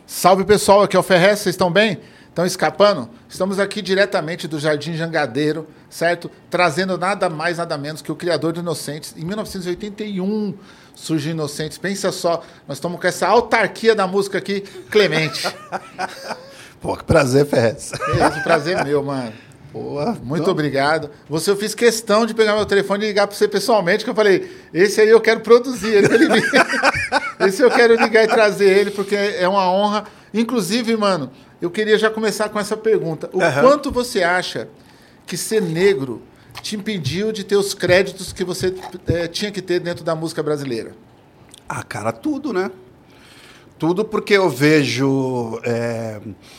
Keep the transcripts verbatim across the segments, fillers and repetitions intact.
Salve, pessoal, aqui é o Ferrez, vocês estão bem? Estão escapando? Estamos aqui diretamente do Jardim Jangadeiro, certo? Trazendo nada mais, nada menos que o criador do Inocentes. Em mil novecentos e oitenta e um surgiu Inocentes. Pensa só, nós estamos com essa autarquia da música aqui, Clemente. Pô, que prazer, Ferrez. É isso, prazer meu, mano. Boa. Muito então... obrigado. Você, eu fiz questão de pegar meu telefone e ligar para você pessoalmente, que eu falei, esse aí eu quero produzir ele. Pra ele vir. Esse eu quero ligar e trazer ele, porque é uma honra. Inclusive, mano, eu queria já começar com essa pergunta. O uhum. quanto você acha que ser negro te impediu de ter os créditos que você é, tinha que ter dentro da música brasileira? Ah, cara, tudo, né? Tudo porque eu vejo... É...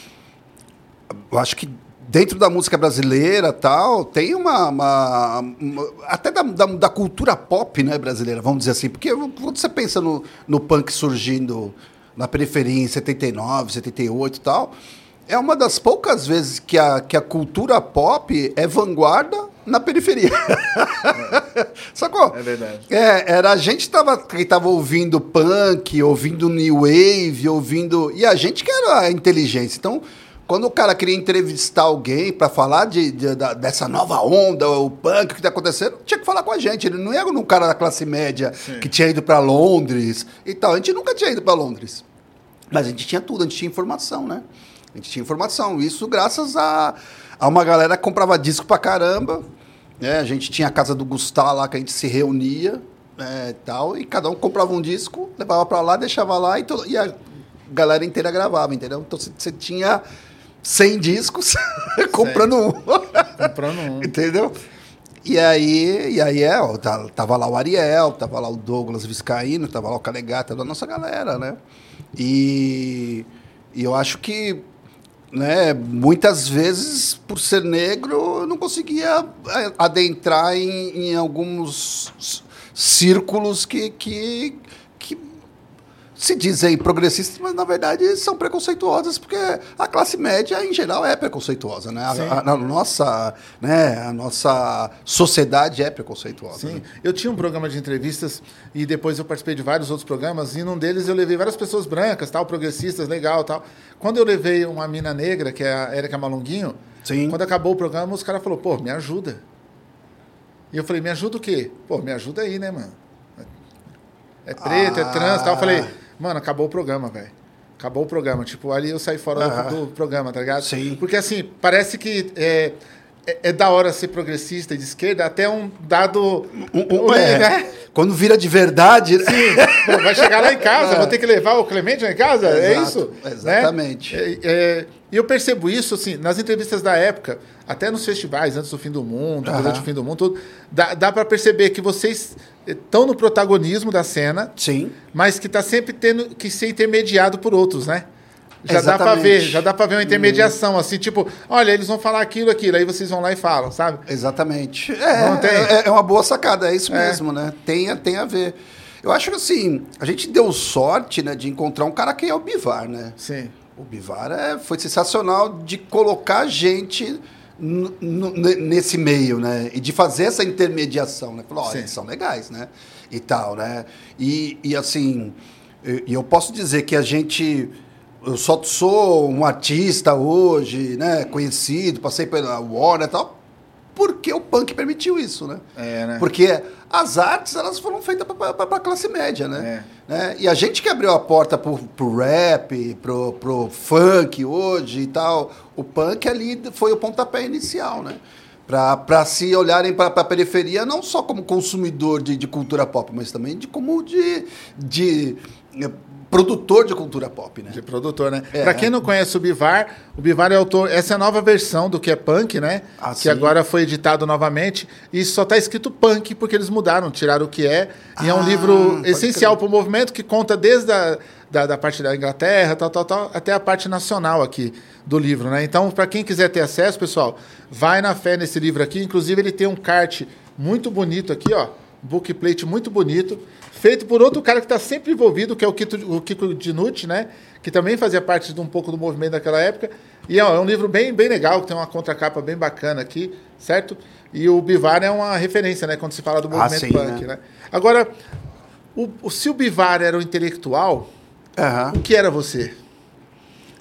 Eu acho que dentro da música brasileira tal, tem uma... uma, uma até da, da, da cultura pop, né, brasileira, vamos dizer assim. Porque quando você pensa no, no punk surgindo na periferia em setenta e nove, setenta e oito e tal, é uma das poucas vezes que a, que a cultura pop é vanguarda na periferia. É. Sacou? É verdade. É, era a gente tava, que tava ouvindo punk, ouvindo new wave, ouvindo... E a gente que era a inteligência. Então... Quando o cara queria entrevistar alguém para falar de, de, de, dessa nova onda, o punk, o que está acontecendo, tinha que falar com a gente. Ele não era um cara da classe média Sim. que tinha ido para Londres e tal. A gente nunca tinha ido para Londres. Mas a gente tinha tudo, a gente tinha informação, né? A gente tinha informação. Isso graças a, a uma galera que comprava disco pra caramba. Né? A gente tinha a casa do Gustavo lá, que a gente se reunia né, e tal. E cada um comprava um disco, levava para lá, deixava lá e, to, e a galera inteira gravava, entendeu? Então você tinha... cem discos, comprando um. Comprando um. Entendeu? E aí, e aí é, ó, tava lá o Ariel, tava lá o Douglas Viscaíno, tava lá o Calegata, da nossa galera, né? E, e eu acho que, né, muitas vezes, por ser negro, eu não conseguia adentrar em, em alguns círculos que... que, que se dizem progressistas, mas na verdade são preconceituosas, porque a classe média, em geral, é preconceituosa, né? A, a, a, nossa, né? a nossa sociedade é preconceituosa. Sim. Né? Eu tinha um programa de entrevistas e depois eu participei de vários outros programas, e num deles eu levei várias pessoas brancas, tal, progressistas, legal, tal. Quando eu levei uma mina negra, que é a Érica Malunguinho, Sim. quando acabou o programa, os caras falaram, pô, me ajuda. E eu falei, me ajuda o quê? Pô, me ajuda aí, né, mano? É preto, ah. é trans, tal. Eu falei... Mano, acabou o programa, velho. Acabou o programa. Tipo, ali eu saí fora uh-huh. do, do programa, tá ligado? Sim. Porque, assim, parece que é, é, é da hora ser progressista e de esquerda até um dado... Um, um, é. Né? Quando vira de verdade... Sim. Pô, vai chegar lá em casa, é. vou ter que levar o Clemente lá em casa? Exato. É isso? Exatamente. Né? E é, é, eu percebo isso, assim, nas entrevistas da época, até nos festivais, antes do fim do mundo, uh-huh. durante o fim do mundo, tudo, dá, dá pra perceber que vocês... estão no protagonismo da cena, Sim. mas que está sempre tendo que ser intermediado por outros, né? Já Exatamente. dá para ver, já dá para ver uma intermediação, hum. assim, tipo, olha, eles vão falar aquilo, aquilo, aí vocês vão lá e falam, sabe? Exatamente. É, é, é uma boa sacada, é isso é. mesmo, né? Tem, tem a ver. Eu acho que, assim, a gente deu sorte, né, de encontrar um cara que é o Bivar, né? Sim. O Bivar é, foi sensacional de colocar gente... N- n- nesse meio, né? E de fazer essa intermediação, né? Falou, olha, eles são legais, né? E tal, né? E, e assim, e eu, eu posso dizer que a gente... Eu só sou um artista hoje, né? Conhecido, passei pela Warner e tal, porque o punk permitiu isso, né? É, né? Porque as artes, elas foram feitas para a classe média, né? É. né? E a gente que abriu a porta pro, pro rap, pro, pro funk hoje e tal, o punk ali foi o pontapé inicial, né? Para se olharem para a periferia, não só como consumidor de, de cultura pop, mas também de, como de... de produtor de cultura pop, né? De produtor, né? É. Pra quem não conhece o Bivar, o Bivar é autor... Essa é a nova versão do que é punk, né? Ah, que sim. agora foi editado novamente. E só tá escrito punk, porque eles mudaram, tiraram o que é. E ah, é um livro essencial para o movimento, que conta desde a da, da parte da Inglaterra, tal, tal, tal, até a parte nacional aqui do livro, né? Então, para quem quiser ter acesso, pessoal, vai na fé nesse livro aqui. Inclusive, ele tem um kart muito bonito aqui, ó. Bookplate muito bonito, feito por outro cara que está sempre envolvido, que é o Kiko, o Kiko Dinucci, né? Que também fazia parte de um pouco do movimento daquela época. E ó, é um livro bem, bem legal, que tem uma contracapa bem bacana aqui, certo? E o Bivar é uma referência, né? Quando se fala do movimento ah, sim, punk, né? né? Agora, o, o, se o Bivar era o intelectual, uhum. o que era você?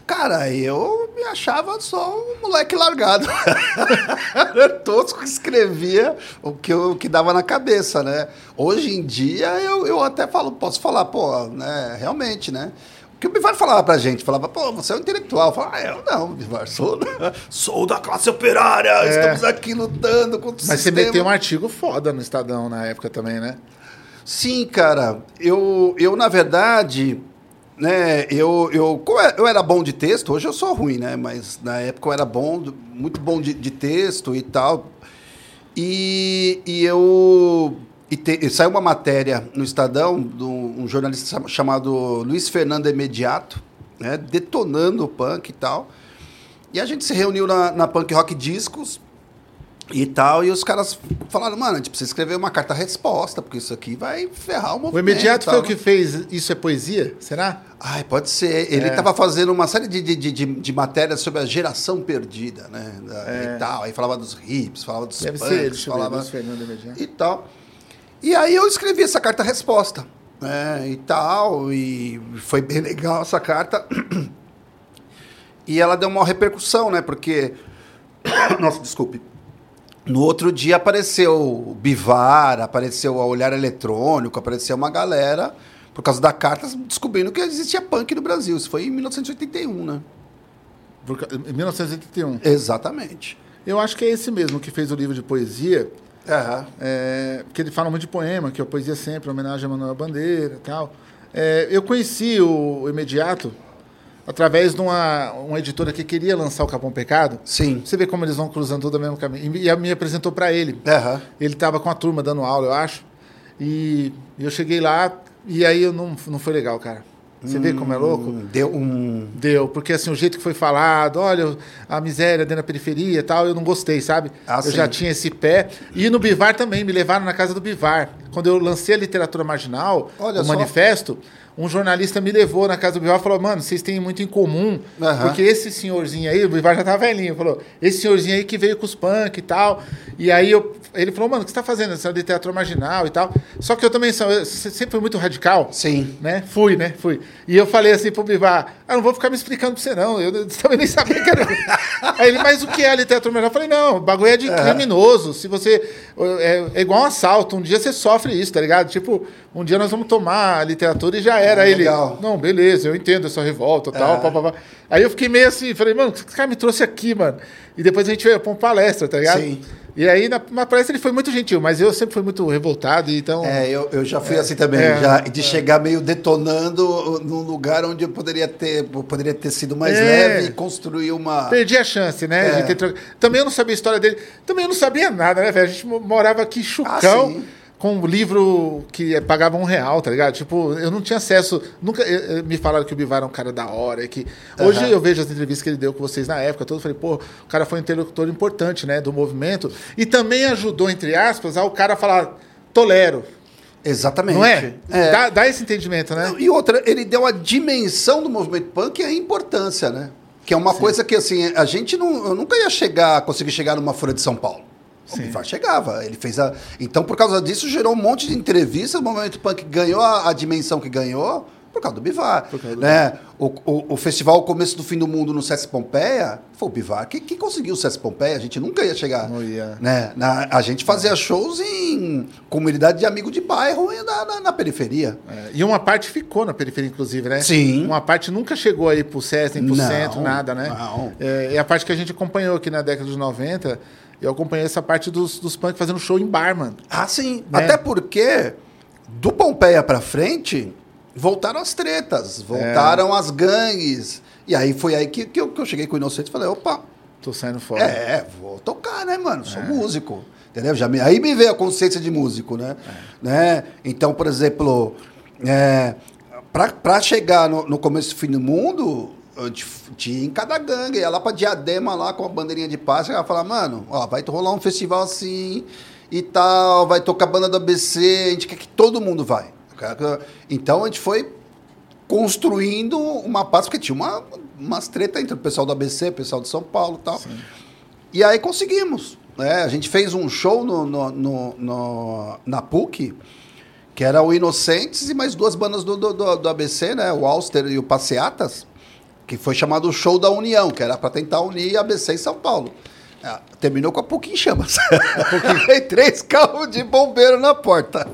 Cara, eu me achava só um moleque largado. Era tosco que escrevia o que, eu, o que dava na cabeça, né? Hoje em dia, eu, eu até falo, posso falar, pô, né, realmente, né? O que o Bivar falava pra gente, falava, pô, você é um intelectual. Eu falava, ah, eu não, Bivar, sou, sou da classe operária, é. Estamos aqui lutando contra o Mas sistema. Você meteu um artigo foda no Estadão na época também, né? Sim, cara. Eu, eu na verdade... Né, eu, eu, eu era bom de texto, hoje eu sou ruim, né? Mas na época eu era bom, muito bom de, de texto e tal. E, e eu. E, te, e saiu uma matéria no Estadão de um, um jornalista chamado Luiz Fernando Imediato, né, detonando o punk e tal. E a gente se reuniu na, na Punk Rock Discos e tal, e os caras falaram, mano, a gente precisa escrever uma carta-resposta, porque isso aqui vai ferrar o movimento. O Imediato foi o que fez Isso é Poesia? Será? Ai, pode ser. Ele estava é. fazendo uma série de, de, de, de matérias sobre a geração perdida, né? É. E tal. Aí falava dos hips, falava dos Deve punks, ser ele, falava Luiz Fernando Imediato. E tal. E aí eu escrevi essa carta-resposta, né? E tal, e foi bem legal essa carta. E ela deu uma repercussão, né? Porque... Nossa, desculpe. No outro dia apareceu o Bivar, apareceu o Olhar Eletrônico, apareceu uma galera, por causa da carta, descobrindo que existia punk no Brasil. Isso foi em mil novecentos e oitenta e um, né? Por, em mil novecentos e oitenta e um. Exatamente. Eu acho que é esse mesmo que fez o livro de poesia. Uhum. É, porque ele fala muito de poema, que é a poesia sempre, homenagem a Manuel Bandeira e tal. É, eu conheci o, o Imediato através de uma, uma editora que queria lançar o Capão Pecado. Sim. Você vê como eles vão cruzando todo o mesmo caminho. E, e me apresentou para ele. Uhum. Ele estava com a turma dando aula, eu acho. E eu cheguei lá e aí eu não, não foi legal, cara. Você hum, vê como é louco? Deu um... Deu, porque assim, o jeito que foi falado, olha, a miséria dentro da periferia e tal, eu não gostei, sabe? Ah, eu sim. já tinha esse pé. E no Bivar também, me levaram na casa do Bivar. Quando eu lancei a Literatura Marginal, olha o só. Manifesto, um jornalista me levou na casa do Bivar e falou, mano, vocês têm muito em comum, uhum. porque esse senhorzinho aí, o Bivar já tava velhinho, falou, esse senhorzinho aí que veio com os punk e tal, e aí eu, ele falou, mano, o que você tá fazendo? Essa literatura marginal e tal, só que eu também sou, eu sempre fui muito radical, sim, né, fui, né, fui, e eu falei assim pro Bivar, ah, não vou ficar me explicando pra você não, eu também nem sabia que era, aí ele, mas o que é a literatura marginal? Eu falei, não, o bagulho é de uhum. criminoso, se você, é, é igual um assalto, um dia você sofre isso, tá ligado? Tipo, um dia nós vamos tomar a literatura e já era. É, ele, legal. Não, beleza, eu entendo essa revolta e tal, é. pá, pá, pá. Aí eu fiquei meio assim, falei, mano, o que esse cara me trouxe aqui, mano? E depois a gente veio pra uma palestra, tá ligado? Sim. E aí, na, na palestra ele foi muito gentil, mas eu sempre fui muito revoltado, então... É, eu, eu já fui é, assim também, é, já, de é. chegar meio detonando num lugar onde eu poderia ter, eu poderia ter sido mais é. leve e construir uma... Perdi a chance, né? É. De ter... Também eu não sabia a história dele, também eu não sabia nada, né, velho? A gente morava aqui em Chucão... Ah, com um livro que pagava um real, tá ligado? Tipo, eu não tinha acesso... Nunca eu, eu, me falaram que o Bivar era um cara da hora. Que, hoje uhum. eu vejo as entrevistas que ele deu com vocês na época toda. Eu falei, pô, o cara foi um interlocutor importante, né? Do movimento. E também ajudou, entre aspas, ao cara falar, tolero. Exatamente. Não é? é. Dá, dá esse entendimento, né? E outra, ele deu a dimensão do movimento punk e a importância, né? Que é uma Sim. coisa que, assim, a gente não... Eu nunca ia chegar, conseguir chegar numa Folha de São Paulo. O Sim. Bivar chegava, ele fez a... Então, por causa disso, gerou um monte de entrevistas, o movimento punk ganhou a, a dimensão que ganhou por causa do Bivar. Por causa do né? Bivar. O, o, o festival O Começo do Fim do Mundo no Sesc Pompeia, foi o Bivar que, que conseguiu o Sesc Pompeia, a gente nunca ia chegar. Oh, yeah. né? na, a gente fazia shows em comunidade de amigo de bairro e na, na, na periferia. É, e uma parte ficou na periferia, inclusive, né? Sim. Uma parte nunca chegou aí pro Sesc, nem pro não, centro, nada, né? Não. É, e a parte que a gente acompanhou aqui na década de noventa... Eu acompanhei essa parte dos, dos punk fazendo show em bar, mano. Ah, sim. Né? Até porque, do Pompeia pra frente, voltaram as tretas, voltaram é. as gangues. E aí foi aí que, que, eu, que eu cheguei com o Inocente e falei, opa... Tô saindo fora. É, vou tocar, né, mano? Sou é. músico. Entendeu? Já me, aí me veio a consciência de músico, né? É. né? Então, por exemplo, é, pra, pra chegar no, no começo do fim do mundo... tinha em cada gangue, ia lá pra Diadema lá com a bandeirinha de paz, ela fala, mano, ó, vai rolar um festival assim e tal, vai tocar a banda do A B C, a gente quer que todo mundo vai. Então a gente foi construindo uma paz, porque tinha uma, umas treta entre o pessoal do A B C, o pessoal de São Paulo e tal. Sim. E aí conseguimos. Né? A gente fez um show no, no, no, no, na P U C, que era o Inocentes e mais duas bandas do, do, do A B C, né? O Alster e o Passeatas. que foi chamado o Show da União, que era para tentar unir A B C e São Paulo. É, terminou com a P U C em chamas. E três carros de bombeiro na porta.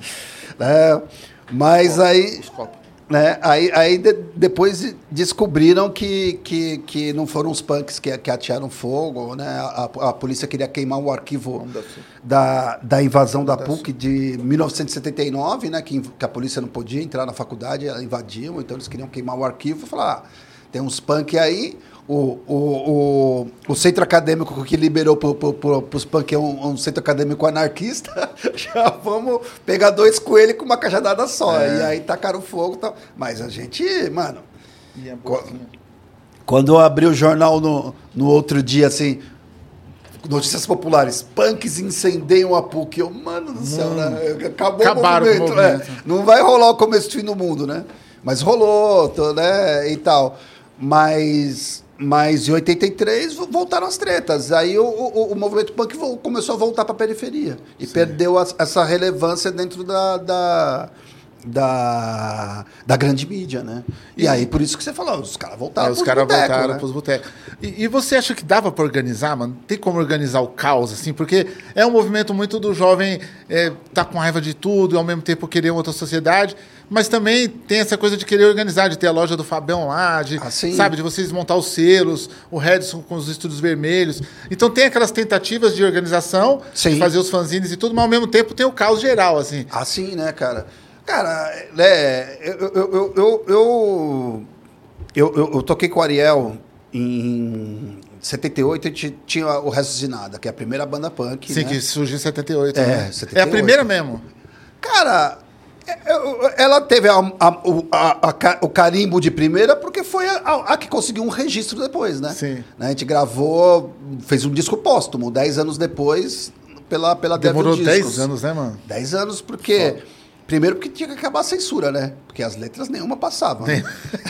É, mas oh, aí... Né? Aí, aí de, depois descobriram que, que, que não foram os punks que, que atearam fogo, né? A, a polícia queria queimar o arquivo da, da invasão da P U C de mil novecentos e setenta e nove, né? que, que a polícia não podia entrar na faculdade, invadiam, então eles queriam queimar o arquivo. Falaram, ah, tem uns punk aí, o, o, o, o centro acadêmico que liberou para pro, os punk é um, um centro acadêmico anarquista, já vamos pegar dois coelhos com uma cajadada só. É. E aí tacaram fogo e tal. Mas a gente, mano... Quando, quando eu abri o jornal no, no outro dia, assim... Notícias populares, punks incendeiam a P U C. Eu, mano do céu, hum. né? Acabou Acabaram o movimento. O movimento. Né? Não vai rolar o começo do fim do mundo, né? Mas rolou, tô, né? E tal. Mas... Mas em oitenta e três voltaram as tretas. Aí o, o, o movimento punk começou a voltar para a periferia. E Sim. perdeu a, essa relevância dentro da, da, da, da grande mídia, né? E, e aí, por isso que você falou, os caras voltaram é, os caras voltaram para os botecos. E, e você acha que dava para organizar, mano? Tem como organizar o caos, assim? Porque é um movimento muito do jovem é, tá com raiva de tudo e ao mesmo tempo querer outra sociedade. Mas também tem essa coisa de querer organizar, de ter a loja do Fabião lá, de, assim. sabe, de vocês montar os selos, o Redson com os estúdios vermelhos. Então tem aquelas tentativas de organização, Sim. de fazer os fanzines e tudo, mas ao mesmo tempo tem o caos geral, assim. Assim, né, cara? Cara, né, eu, eu, eu, eu, eu, eu, eu, eu toquei com o Ariel em setenta e oito, a gente tinha o Raciocinada, que é a primeira banda punk. Sim, né? que surgiu em setenta e oito. É, né? setenta e oito. É a primeira mesmo. Cara... Ela teve a, a, a, a, o carimbo de primeira porque foi a, a, a que conseguiu um registro depois, né? Sim. A gente gravou, fez um disco póstumo, dez anos depois, pela, pela Demorou dez anos, né, mano? dez anos, porque... Foda. Primeiro porque tinha que acabar a censura, né? Porque as letras nenhuma passavam. Né?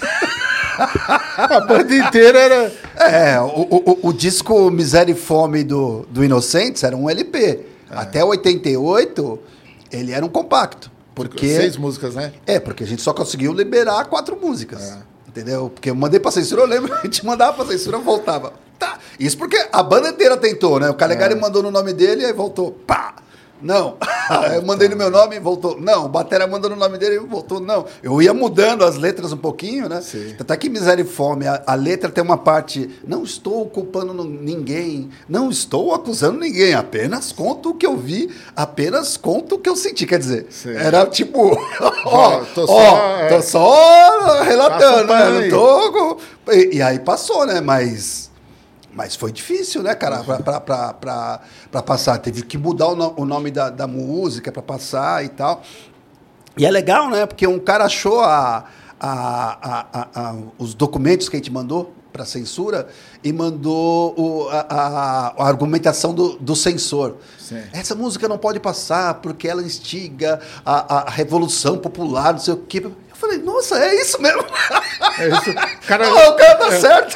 A banda inteira era... É, o, o, o disco Miséria e Fome do, do Inocentes era um L P. É. Até oitenta e oito, ele era um compacto. Porque, Seis músicas, né? É, porque a gente só conseguiu liberar quatro músicas. É. Entendeu? Porque eu mandei pra censura, eu lembro, a gente mandava pra censura, voltava. Tá. Isso porque a banda inteira tentou, né? O Calegari é. mandou no nome dele e aí voltou. Pá! Não. Eu mandei no meu nome e voltou. Não. O Batera mandou no nome dele e voltou. Não. Eu ia mudando as letras um pouquinho, né? Sim. Até que Miséria e Fome, a, a letra tem uma parte... Não estou culpando ninguém. Não estou acusando ninguém. Apenas conto o que eu vi. Apenas conto o que eu senti. Quer dizer, Sim. era tipo... Ó, tô, ó é. tô só relatando, né? Não tô... E, e aí passou, né? Mas... Mas foi difícil, né, cara, para passar. Teve que mudar o, no, o nome da, da música para passar e tal. E é legal, né, porque um cara achou a, a, a, a, a, os documentos que a gente mandou para censura e mandou o, a, a, a argumentação do, do censor. Sim. Essa música não pode passar porque ela instiga a, a revolução popular, não sei o quê. Eu falei, nossa, é isso mesmo. É isso. Cara, oh, o cara tá é. certo.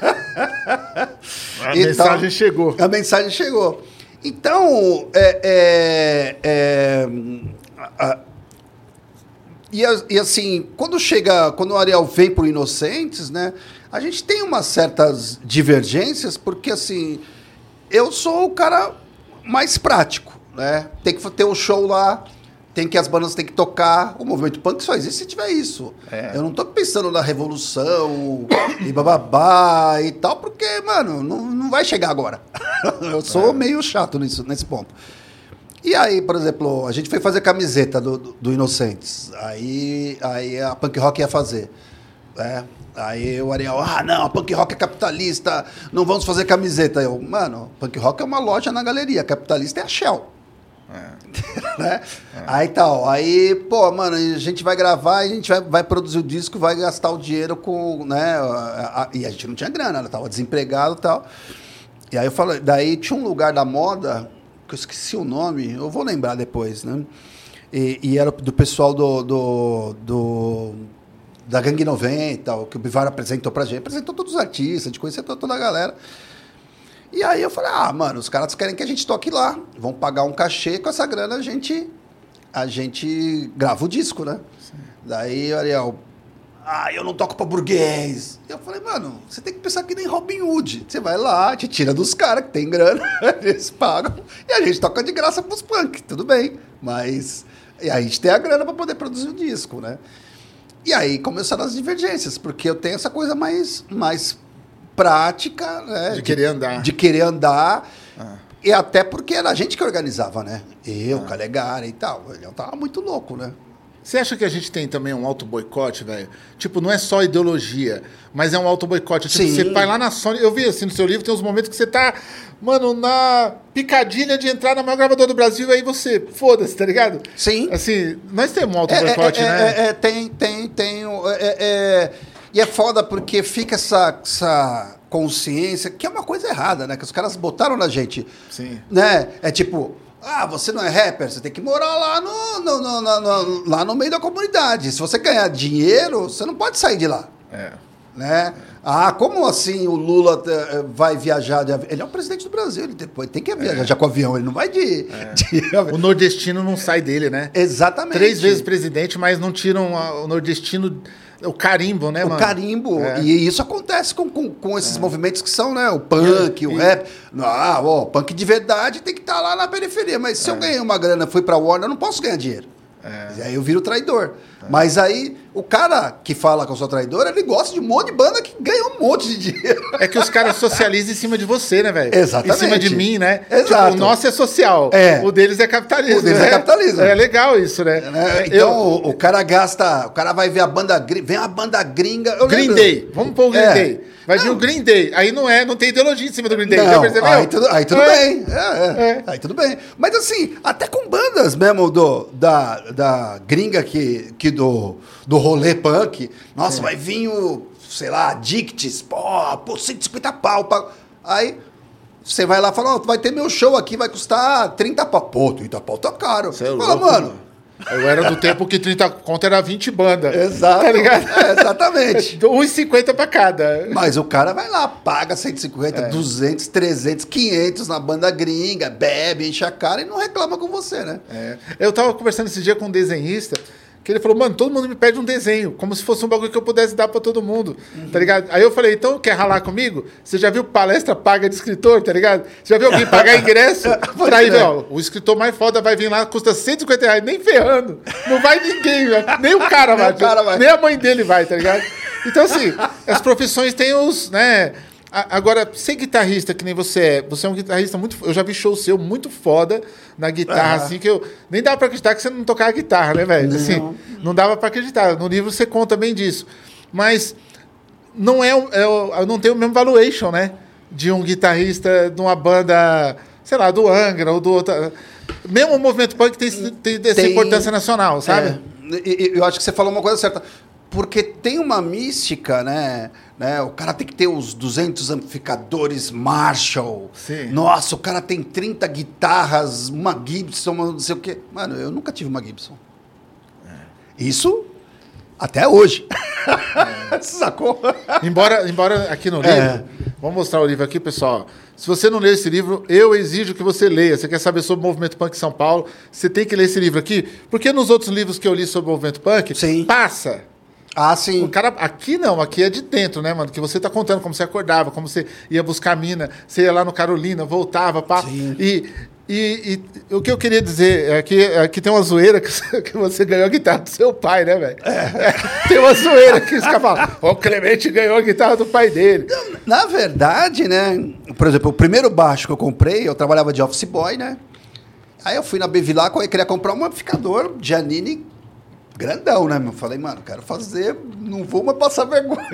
A então, mensagem chegou. A mensagem chegou. Então, é, é, é, a, e, e assim, quando chega, quando o Ariel vem pro Inocentes, né, a gente tem umas certas divergências, porque assim, eu sou o cara mais prático, né? Tem que ter um show lá, tem que as bandas têm que tocar. O movimento punk só existe se tiver isso. É. Eu não tô pensando na revolução e bababá e tal, porque, mano, não, não vai chegar agora. Eu sou é. meio chato nisso, nesse ponto. E aí, por exemplo, a gente foi fazer camiseta do, do, do Inocentes. Aí, aí a punk rock ia fazer. Né? Aí o Ariel, ah, não, a punk rock é capitalista, não vamos fazer camiseta. Eu, mano, punk rock é uma loja na galeria, capitalista é a Shell. É. né? é. Aí tal, aí, pô, mano, a gente vai gravar, a gente vai, vai produzir o disco, vai gastar o dinheiro com, né, a, a, e a gente não tinha grana, ela tava desempregado e tal. E aí eu falei, daí tinha um lugar da moda, que eu esqueci o nome, eu vou lembrar depois, né? E, e era do pessoal do, do, do da Gangue noventa, o que o Bivar apresentou pra gente, apresentou todos os artistas, a gente conhecia toda a galera. E aí eu falei, ah, mano, os caras querem que a gente toque lá, vão pagar um cachê, com essa grana a gente, a gente grava o disco, né? Sim. Daí, Ariel, Ah, eu não toco pra burguês. Eu falei, mano, você tem que pensar que nem Robin Hood. Você vai lá, te tira dos caras que tem grana, eles pagam, e a gente toca de graça pros punk, tudo bem. Mas e aí a gente tem a grana pra poder produzir o disco, né? E aí começaram as divergências, porque eu tenho essa coisa mais, mais prática, né? De, de querer andar. De querer andar. Ah. E até porque era a gente que organizava, né? Eu, ah. Calegari e tal. Eu tava muito louco, né? Você acha que a gente tem também um auto-boicote, velho? Tipo, não é só ideologia, mas é um auto-boicote. Tipo, Sim. Você vai lá na Sony... Eu vi, assim, no seu livro, tem uns momentos que você tá, mano, na picadilha de entrar na maior gravadora do Brasil, e aí você, foda-se, tá ligado? Sim. Assim, nós temos um auto-boicote, é, é, né? É, é, tem, tem, tem. É, é, e é foda porque fica essa, essa consciência, que é uma coisa errada, né? Que os caras botaram na gente. Sim. Né? É tipo... Ah, você não é rapper, você tem que morar lá no, no, no, no, no, lá no meio da comunidade. Se você ganhar dinheiro, você não pode sair de lá. É. Né? Ah, como assim o Lula uh, vai viajar de avião? Ele é o presidente do Brasil, ele depois tem que viajar é. com avião, ele não vai de, é. de... O nordestino não sai dele, né? Exatamente. Três vezes presidente, mas não tiram a, o nordestino... O carimbo, né, o mano? O carimbo. É. E isso acontece com, com, com esses é. movimentos que são, né? O punk, e, o e... rap. Ah, ó, punk de verdade tem que estar tá lá na periferia. Mas se é. eu ganhei uma grana, fui pra Warner, eu não posso ganhar dinheiro. É. E aí eu viro traidor. É. Mas aí, o cara que fala que eu sou traidor, ele gosta de um monte de banda que ganha um monte de dinheiro. É que os caras socializam em cima de você, né, velho? Exatamente. Em cima de mim, né? Exato. Tipo, o nosso é social. É. O deles é capitalismo. O deles né? é capitalismo. É legal isso, né? É, então, eu... o, o cara gasta... O cara vai ver a banda gringa... Vem a banda gringa... Eu Green lembro. Day. Vamos pôr o Green é. Day. Vai não. vir o Green Day. Aí não é, não tem ideologia em cima do Green Day. Não, Já percebeu? Aí tudo, aí tudo é. bem. É, é. É. Aí tudo bem. Mas assim, até com bandas mesmo do, da, da gringa que, que do, do rolê punk. Nossa, Sim. vai vir o, sei lá, Addicts. Pô, pô, cento e cinquenta pau. pau. Aí você vai lá e fala, oh, vai ter meu show aqui, vai custar trinta pau. Pô, trinta pau tá caro. Você é fala, louco, mano... mano. Eu era do tempo que trinta conto era vinte bandas. Exato. Tá ligado? É, exatamente. um e cinquenta pra cada. Mas o cara vai lá, paga cento e cinquenta, é. duzentos, trezentos, quinhentos na banda gringa, bebe, enche a cara e não reclama com você, né? É. Eu tava conversando esse dia com um desenhista, que ele falou, mano, todo mundo me pede um desenho, como se fosse um bagulho que eu pudesse dar pra todo mundo, uhum. tá ligado? Aí eu falei, então quer ralar comigo? Você já viu palestra paga de escritor, tá ligado? Você já viu alguém pagar ingresso? pra ir, ó, o escritor mais foda vai vir lá, custa cento e cinquenta reais, nem ferrando. Não vai ninguém, nem o cara, vai, nem, o cara vai. Nem a mãe dele vai, tá ligado? Então, assim, as profissões têm os, né... Agora, ser guitarrista que nem você é, você é um guitarrista muito... Eu já vi show seu muito foda na guitarra, ah. assim, que eu... Nem dava pra acreditar que você não tocava guitarra, né, velho? Assim, não dava pra acreditar. No livro você conta bem disso. Mas não é... é não tem o mesmo valuation, né? De um guitarrista de uma banda, sei lá, do Angra ou do outro... Mesmo o movimento punk tem, tem essa tem, importância nacional, sabe? É, eu acho que você falou uma coisa certa. Porque tem uma mística, né? né? O cara tem que ter os duzentos amplificadores Marshall. Sim. Nossa, o cara tem trinta guitarras, uma Gibson, não sei o quê. Mano, eu nunca tive uma Gibson. É. Isso até hoje. É. Sacou? Embora, embora aqui no livro... É. Vamos mostrar o livro aqui, pessoal. Se você não lê esse livro, eu exijo que você leia. Você quer saber sobre o movimento punk em São Paulo, você tem que ler esse livro aqui. Porque nos outros livros que eu li sobre o movimento punk, Sim. passa... Ah, sim. O cara, aqui não, aqui é de dentro, né, mano? Que você tá contando como você acordava, como você ia buscar mina, você ia lá no Carolina, voltava, pá. Sim. E, e, e o que eu queria dizer é que aqui tem uma zoeira que, que você ganhou a guitarra do seu pai, né, velho? É. É, tem uma zoeira que os caras falam, o Clemente ganhou a guitarra do pai dele. Na verdade, né, por exemplo, o primeiro baixo que eu comprei, eu trabalhava de office boy, né? Aí eu fui na Bevilacqua e queria comprar um amplificador Giannini grandão, né? Eu falei, mano, quero fazer, não vou mais passar vergonha.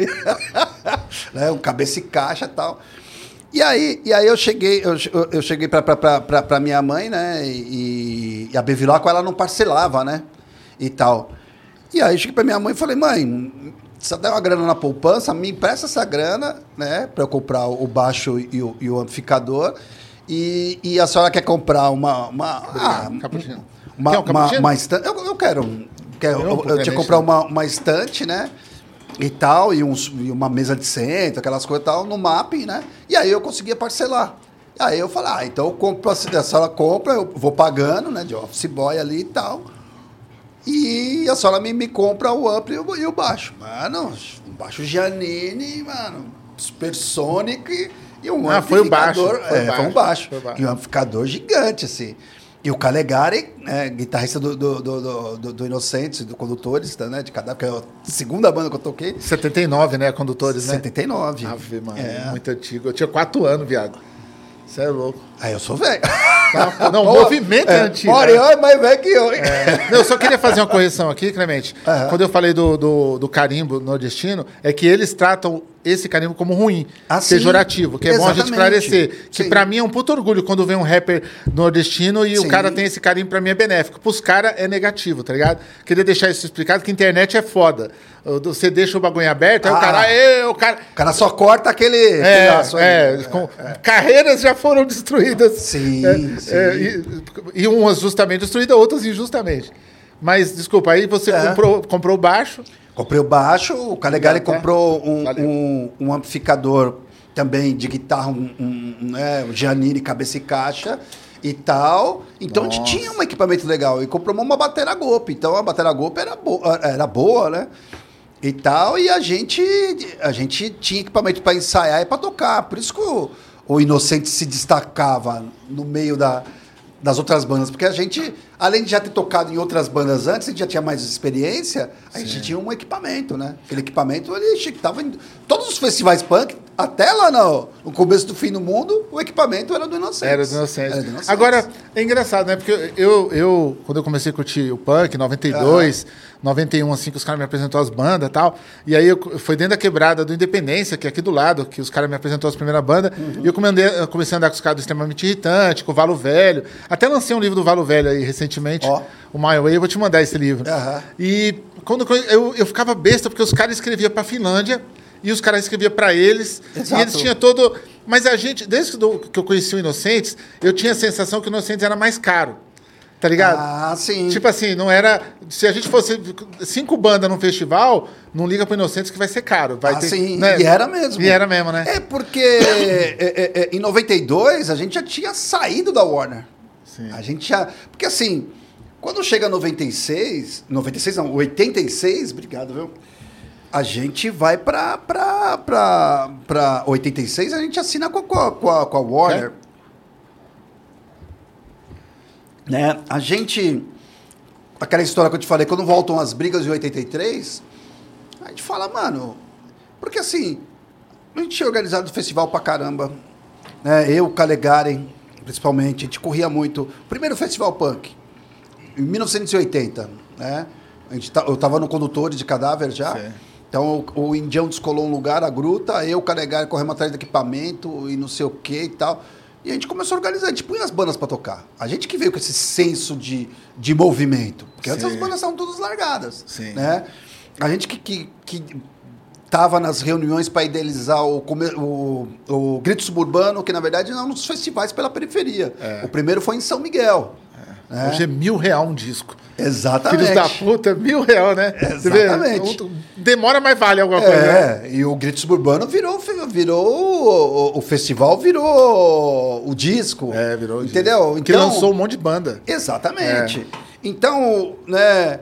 né? Um cabeça e caixa e tal. E aí, e aí eu cheguei, eu, eu cheguei pra, pra, pra, pra minha mãe, né? E, e a Bevilacqua, ela não parcelava, né? E tal. E aí eu cheguei pra minha mãe e falei, mãe, se der uma grana na poupança, me empresta essa grana, né? Pra eu comprar o baixo e o, e o amplificador. E, e a senhora quer comprar uma... uma ah, cappuccino. Uma, quer um uma, uma estante? Eu, eu quero... quero eu, eu, eu tinha que comprar uma, uma estante, né? E tal, e, uns, e uma mesa de centro, aquelas coisas e tal, no mapping, né? E aí eu conseguia parcelar. Aí eu falei, ah, então eu compro, a senhora compra, eu vou pagando, né? De office boy ali e tal. E a Sola me, me compra o ampli e o, e o baixo. Mano, o baixo Giannini, mano, Supersonic e um ah, amplificador. Foi o baixo. Foi, é, baixo, foi um baixo. Foi baixo. E um amplificador gigante, assim. E o Calegari, né, guitarrista do, do, do, do, do Inocentes, do Condutores, né, de Cadáver, que é a segunda banda que eu toquei. setenta e nove, né, Condutores, né? setenta e nove. Ave, mano, é. muito antigo. Eu tinha quatro anos, viado. Você é louco. Aí eu sou velho. Não, não, o movimento é, é antigo. Morió é mais velho que eu. É. Não, eu só queria fazer uma correção aqui, Clemente. Uhum. Quando eu falei do, do, do carimbo nordestino, é que eles tratam esse carimbo como ruim, ah, pejorativo, que é Exatamente. Bom a gente esclarecer. Que sim. Pra mim é um puto orgulho quando vem um rapper nordestino e sim. o cara tem esse carimbo, pra mim é benéfico. Pros caras é negativo, tá ligado? Queria deixar isso explicado, que a internet é foda. Você deixa o bagulho aberto, aí ah, o cara... Ê, o cara... O cara só corta aquele... É, é, com, é, carreiras já foram destruídas. Sim, é, sim. É, e, e umas justamente destruídas, outras injustamente. Mas, desculpa, aí você é. comprou, comprou o baixo... Comprei o baixo, o Calegari comprou um, um, um amplificador também de guitarra, um, um, né, um Giannini, cabeça e caixa e tal. Então Nossa. A gente tinha um equipamento legal. E comprou uma bateria Golpe. Então a bateria Golpe era, bo era boa, né? E tal. E a gente, a gente tinha equipamento para ensaiar e para tocar. Por isso que o, o Inocente se destacava no meio da... das outras bandas, porque a gente, além de já ter tocado em outras bandas antes, a gente já tinha mais experiência, a Sim. gente tinha um equipamento, né? Aquele equipamento, ele estava em todos os festivais punk, até lá no, no começo do Fim do Mundo, o equipamento era do Inocentes. Era do Inocentes. Era do Inocentes. Agora, é engraçado, né? Porque eu, eu, quando eu comecei a curtir o punk, em noventa e dois, uhum. noventa e um, assim, que os caras me apresentou as bandas e tal, e aí eu, foi dentro da quebrada do Independência, que é aqui do lado, que os caras me apresentou as primeiras bandas, uhum. e eu comecei, eu comecei a andar com os caras do Extremamente Irritante, com o Valo Velho, até lancei um livro do Valo Velho aí recentemente, oh. o My Way, eu vou te mandar esse livro. Uhum. E quando eu, eu ficava besta, porque os caras escreviam pra Finlândia, e os caras escreviam pra eles, Exato. E eles tinham todo... Mas a gente, desde que eu conheci o Inocentes, eu tinha a sensação que o Inocentes era mais caro. Tá ligado? Ah, sim. Tipo assim, não era... Se a gente fosse cinco bandas num festival, não liga pro Inocentes que vai ser caro. Vai ah, ter, sim. Né? E era mesmo. E era mesmo, né? É porque é, é, é, em noventa e dois a gente já tinha saído da Warner. Sim. A gente já... Porque assim, quando chega noventa e seis... noventa e seis não, oitenta e seis, obrigado, viu? A gente vai pra... pra, pra, pra oitenta e seis, a gente assina com a, com a, com a Warner. É? Né? A gente... Aquela história que eu te falei, quando voltam as brigas de oitenta e três, a gente fala, mano... Porque assim, a gente tinha organizado o festival pra caramba. Né? Eu, Calegari, principalmente, a gente corria muito. Primeiro festival punk, em mil novecentos e oitenta. Né? A gente tá, eu tava no Condutores de Cadáver já. Sim. Então o, o Indião descolou um lugar, a gruta, eu, Calegari, corremos atrás do equipamento e não sei o que e tal. E a gente começou a organizar, a gente punha as bandas para tocar. A gente que veio com esse senso de, de movimento. Porque Sim. antes as bandas estavam todas largadas. Sim. Né? A gente que, que, que tava nas reuniões para idealizar o, o, o Grito Suburbano, que na verdade não nos festivais pela periferia. É. O primeiro foi em São Miguel. É. Né? Hoje é mil real um disco. Exatamente. Filhos da puta, mil real, né? Exatamente. Vê, demora, mas vale alguma coisa. É, né? E o Grito Suburbano virou, virou o, o festival virou o disco. É, virou o entendeu? disco. Que então, lançou um monte de banda. Exatamente. É. Então, né,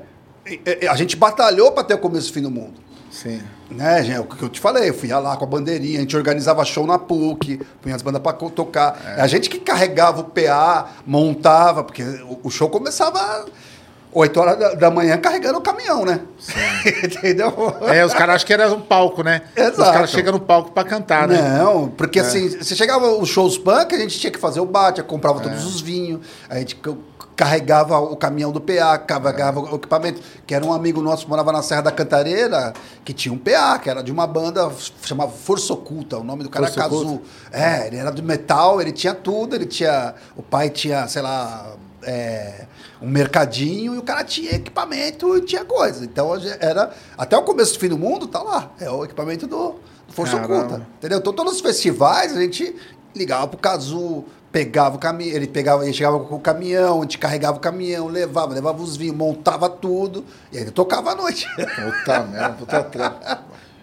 a gente batalhou para ter o começo e o fim do mundo. Sim. Né, gente, o que eu te falei, eu fui lá com a bandeirinha, a gente organizava show na P U C, punha as bandas pra tocar. É. A gente que carregava o P A, montava, porque o show começava oito horas da, da manhã carregando o caminhão, né? Entendeu? É, os caras acham que era um palco, né? Exato. Os caras chegam no palco pra cantar, né? Não, porque é. assim, você chegava os shows punk, a gente tinha que fazer o bate, comprava é. todos os vinhos, a gente carregava o caminhão do P A, carregava é. o equipamento, que era um amigo nosso que morava na Serra da Cantareira, que tinha um P A, que era de uma banda chamava Força Oculta, o nome do cara era Cazu. É, ele era do metal, ele tinha tudo, ele tinha... O pai tinha, sei lá, é, um mercadinho, e o cara tinha equipamento e tinha coisa. Então, era... Até o começo do Fim do Mundo, tá lá. É o equipamento do, do Força Caramba. Oculta. Entendeu? Então, todos os festivais, a gente ligava pro Cazu, pegava o caminhão, ele pegava, ele chegava com o caminhão, a gente carregava o caminhão, levava, levava os vinhos, montava tudo, e aí tocava à noite. Puta merda, puta trampo.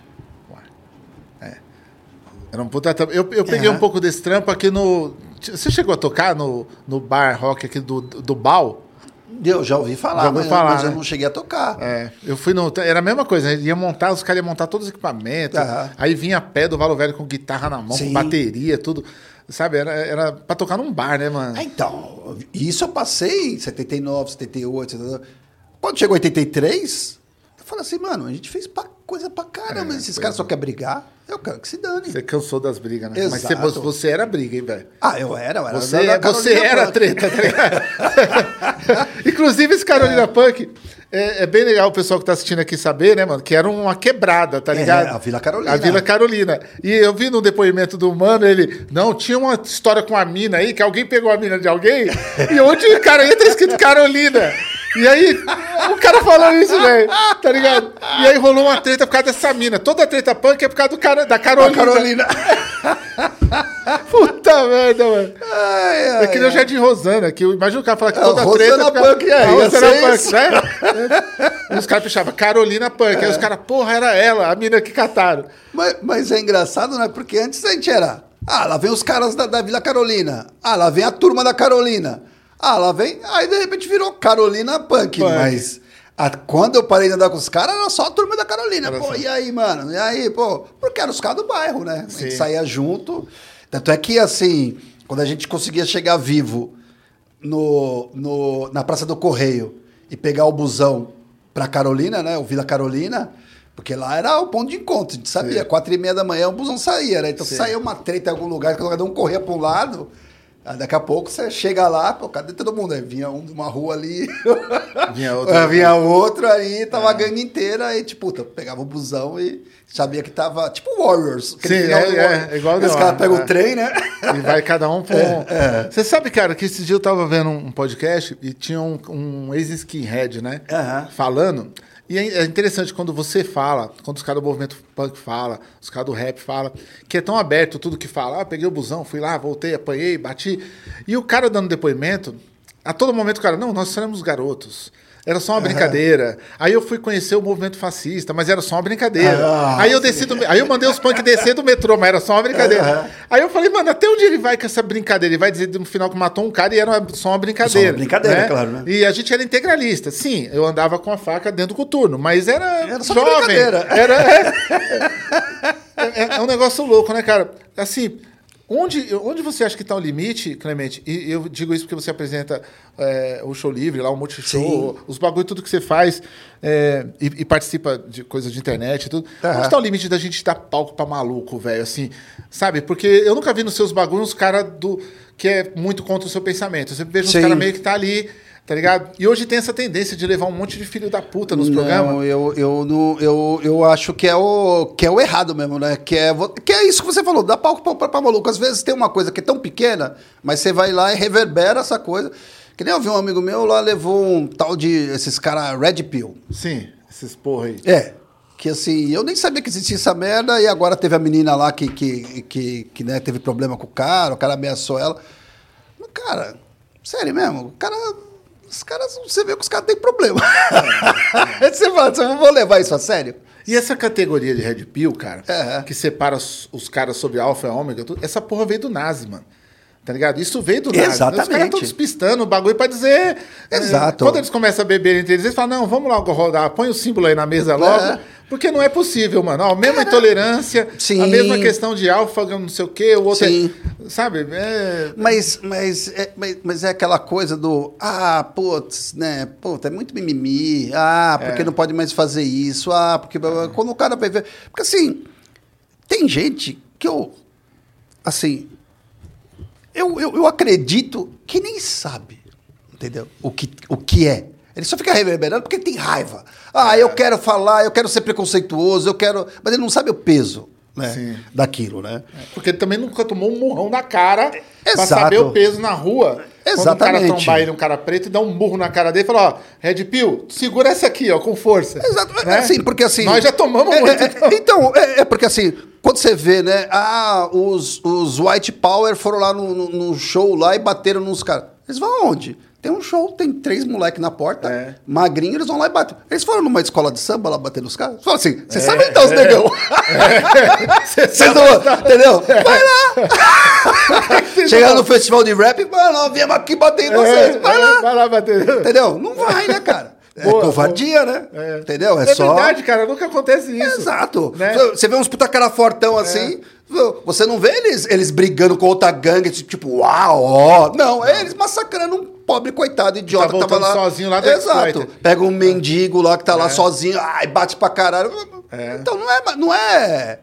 É. Era um puta trampo. Eu, eu peguei uhum. um pouco desse trampo aqui no... Você chegou a tocar no, no bar rock aqui do, do Bal? Eu já ouvi falar, já ouvi mas, falar, mas né? eu não cheguei a tocar. É, eu fui no... Era a mesma coisa, a gente ia montar, os caras iam montar todos os equipamentos, Aham. aí vinha a pé do Valo Velho com guitarra na mão, Sim. com bateria, tudo. Sabe, era, era pra tocar num bar, né, mano? Ah, então, isso eu passei em setenta e nove, setenta e oito, setenta e nove. Quando chegou em oitenta e três, eu falei assim, mano, a gente fez pra, coisa pra caramba, É, esses pois caras só é. querem brigar, eu quero que se dane. Você cansou das brigas, né? Mas Exato. você, você era briga, hein, velho? Ah, eu era, eu era. Você, da- da você Carolina era Punk. treta, tá ligado? Inclusive, esse Carolina Punk, é, é bem legal o pessoal que tá assistindo aqui saber, né, mano? Que era uma quebrada, tá É, ligado? a Vila Carolina. A Vila Carolina. E eu vi no depoimento do mano, ele... Não, tinha uma história com a mina aí, que alguém pegou a mina de alguém, e onde o cara ia tá escrito Carolina. E aí, o cara falou isso, velho, tá ligado? E aí rolou uma treta por causa dessa mina. Toda treta punk é por causa do cara, da Carolina. A Carolina. Puta merda, mano. Ai, ai, É que nem o Jardim Rosana, que eu- imagina o cara falar que É, toda Rosana treta... fica- Punk, é, a ia Rosana ser Punk, isso. né? E os caras puxavam Carolina Punk. Aí os caras, porra, era ela, a mina que cataram. Mas, mas é engraçado, né? Porque antes a gente era... Ah, lá vem os caras da, da Vila Carolina. Ah, lá vem a turma da Carolina. Ah, lá vem... Aí, de repente, virou Carolina Punk. Punk. Mas a- quando eu parei de andar com os caras, era só a turma da Carolina. Era Pô, só. e aí, mano? E aí, pô? Porque eram os caras do bairro, né? A Sim. gente saía junto. Tanto é que, assim, quando a gente conseguia chegar vivo no, no, na Praça do Correio e pegar o busão pra Carolina, né? O Vila Carolina... Porque lá era o ponto de encontro, a gente sabia. Sim. Quatro e meia da manhã o busão saía, né? Então se Sim. saía uma treta em algum lugar, que cada um corria para um lado, aí daqui a pouco você chega lá, pô, cadê todo mundo? Aí vinha um de uma rua ali, Vinha outro. aí vinha outro, aí tava a gangue inteira, aí tipo, puta, pegava o busão e sabia que tava, tipo Warriors. aquele Sim, final é, do é, Warriors. é igual Os do caras Warriors, pegam é. o trem, né? E vai cada um pra um... É, Você sabe, cara, que esse dia eu tava vendo um podcast e tinha um, um ex-skinhead, né? Aham. Falando. E é é interessante quando você fala, quando os caras do movimento punk falam, os caras do rap falam, que é tão aberto tudo que fala. Ah, peguei o busão, fui lá, voltei, apanhei, bati. E o cara dando depoimento, a todo momento o cara, não, nós éramos garotos. Era só uma brincadeira. Aí eu fui conhecer o movimento fascista, mas era só uma brincadeira. Ah, aí eu desci do, aí eu mandei os punk descer do metrô, mas era só uma brincadeira. Aí eu falei, mano, até onde ele vai com essa brincadeira? Ele vai dizer no final que matou um cara e era uma- só uma brincadeira. Só uma brincadeira, né? claro, né? E a gente era integralista. Sim, eu andava com a faca dentro do coturno, mas era, Era só uma jovem. brincadeira. Era, é, é, é um negócio louco, né, cara? Assim, onde, onde você acha que está o limite, Clemente? E eu digo isso porque você apresenta é, o Show Livre, lá o Multishow, Sim. os bagulho, tudo que você faz é, e, e participa de coisas de internet e tudo. Aham. Onde está o limite da gente dar palco pra maluco, velho? Assim, sabe? Porque eu nunca vi nos seus bagulhos uns caras do que é muito contra o seu pensamento. Eu sempre vejo uns Sim. caras meio que tá ali, tá ligado? E hoje tem essa tendência de levar um monte de filho da puta nos Não, programas. eu, eu, não, eu, eu acho que é, o, que é o errado mesmo, né? Que é, vo- que é isso que você falou, dá palco pra, pra, pra maluco. Às vezes tem uma coisa que é tão pequena, mas você vai lá e reverbera essa coisa. Que nem eu vi um amigo meu lá, levou um tal de, esses caras, Red Pill. Sim, esses porra aí. É. Que assim, eu nem sabia que existia essa merda, e agora teve a menina lá que, que, que, que né, teve problema com o cara, o cara ameaçou ela. Mas, cara, sério mesmo, o cara... Os caras, você vê que os caras têm problema. Você fala, você não vou levar isso a sério? E essa categoria de Red Pill, cara, É. que separa os, os caras sobre alfa e ômega, tudo, essa porra veio do nazi, mano. Tá ligado? Isso veio do nazi. Exatamente. Os caras estão despistando o bagulho pra dizer... é, Exato. quando eles começam a beber entre eles, eles falam, não, vamos logo rodar, põe o símbolo aí na mesa logo, É. porque não é possível, mano. Ó, a mesma intolerância, Sim. a mesma questão de alfa, não sei o quê, o outro Sim. é... Sabe? É... Mas, mas, é, mas, mas é aquela coisa do, ah, putz, né, puta, é muito mimimi, ah, porque É. não pode mais fazer isso, ah, porque quando o cara vai ver... Porque assim, tem gente que eu, assim, eu, eu, eu acredito que nem sabe, entendeu? O que, o que é. Ele só fica reverberando porque ele tem raiva. Ah, eu quero falar, eu quero ser preconceituoso, eu quero... Mas ele não sabe o peso, né, Sim. daquilo, né? Porque ele também nunca tomou um murrão na cara pra Exato. saber o peso na rua. Quando um cara Exatamente. trombar ele, um cara preto, e dá um murro na cara dele e fala, ó, Red Pill, segura essa aqui, ó, com força. Exato, Né? assim, porque assim... Nós já tomamos é, muito. é, então. então, é, é porque assim, quando você vê, né, ah, os, os White Power foram lá no, no- no show lá e bateram nos caras. Eles vão aonde? Tem um show, tem três moleques na porta, é. magrinho, eles vão lá e batem. Eles foram numa escola de samba lá bater nos caras. Fala assim, você é, sabe então os é, negão. Você é. não, entendeu? É. Vai lá. Chegar no festival de rap, mano, viemos aqui bater em vocês. Vai lá. Vai lá bater. Entendeu? Não vai, né, cara? É boa, covardia, boa. né? É. Entendeu? É, é só... verdade, cara. Nunca acontece isso. Exato. Né? Você vê uns puta cara fortão assim... É. Você não vê eles, eles brigando com outra gangue, tipo, uau, ó. Não, não, é eles massacrando um pobre coitado, idiota tá que tava lá. sozinho lá do Exato. Pega um mendigo lá que tá é. lá sozinho, ai, bate pra caralho. É. Então não é... Não é...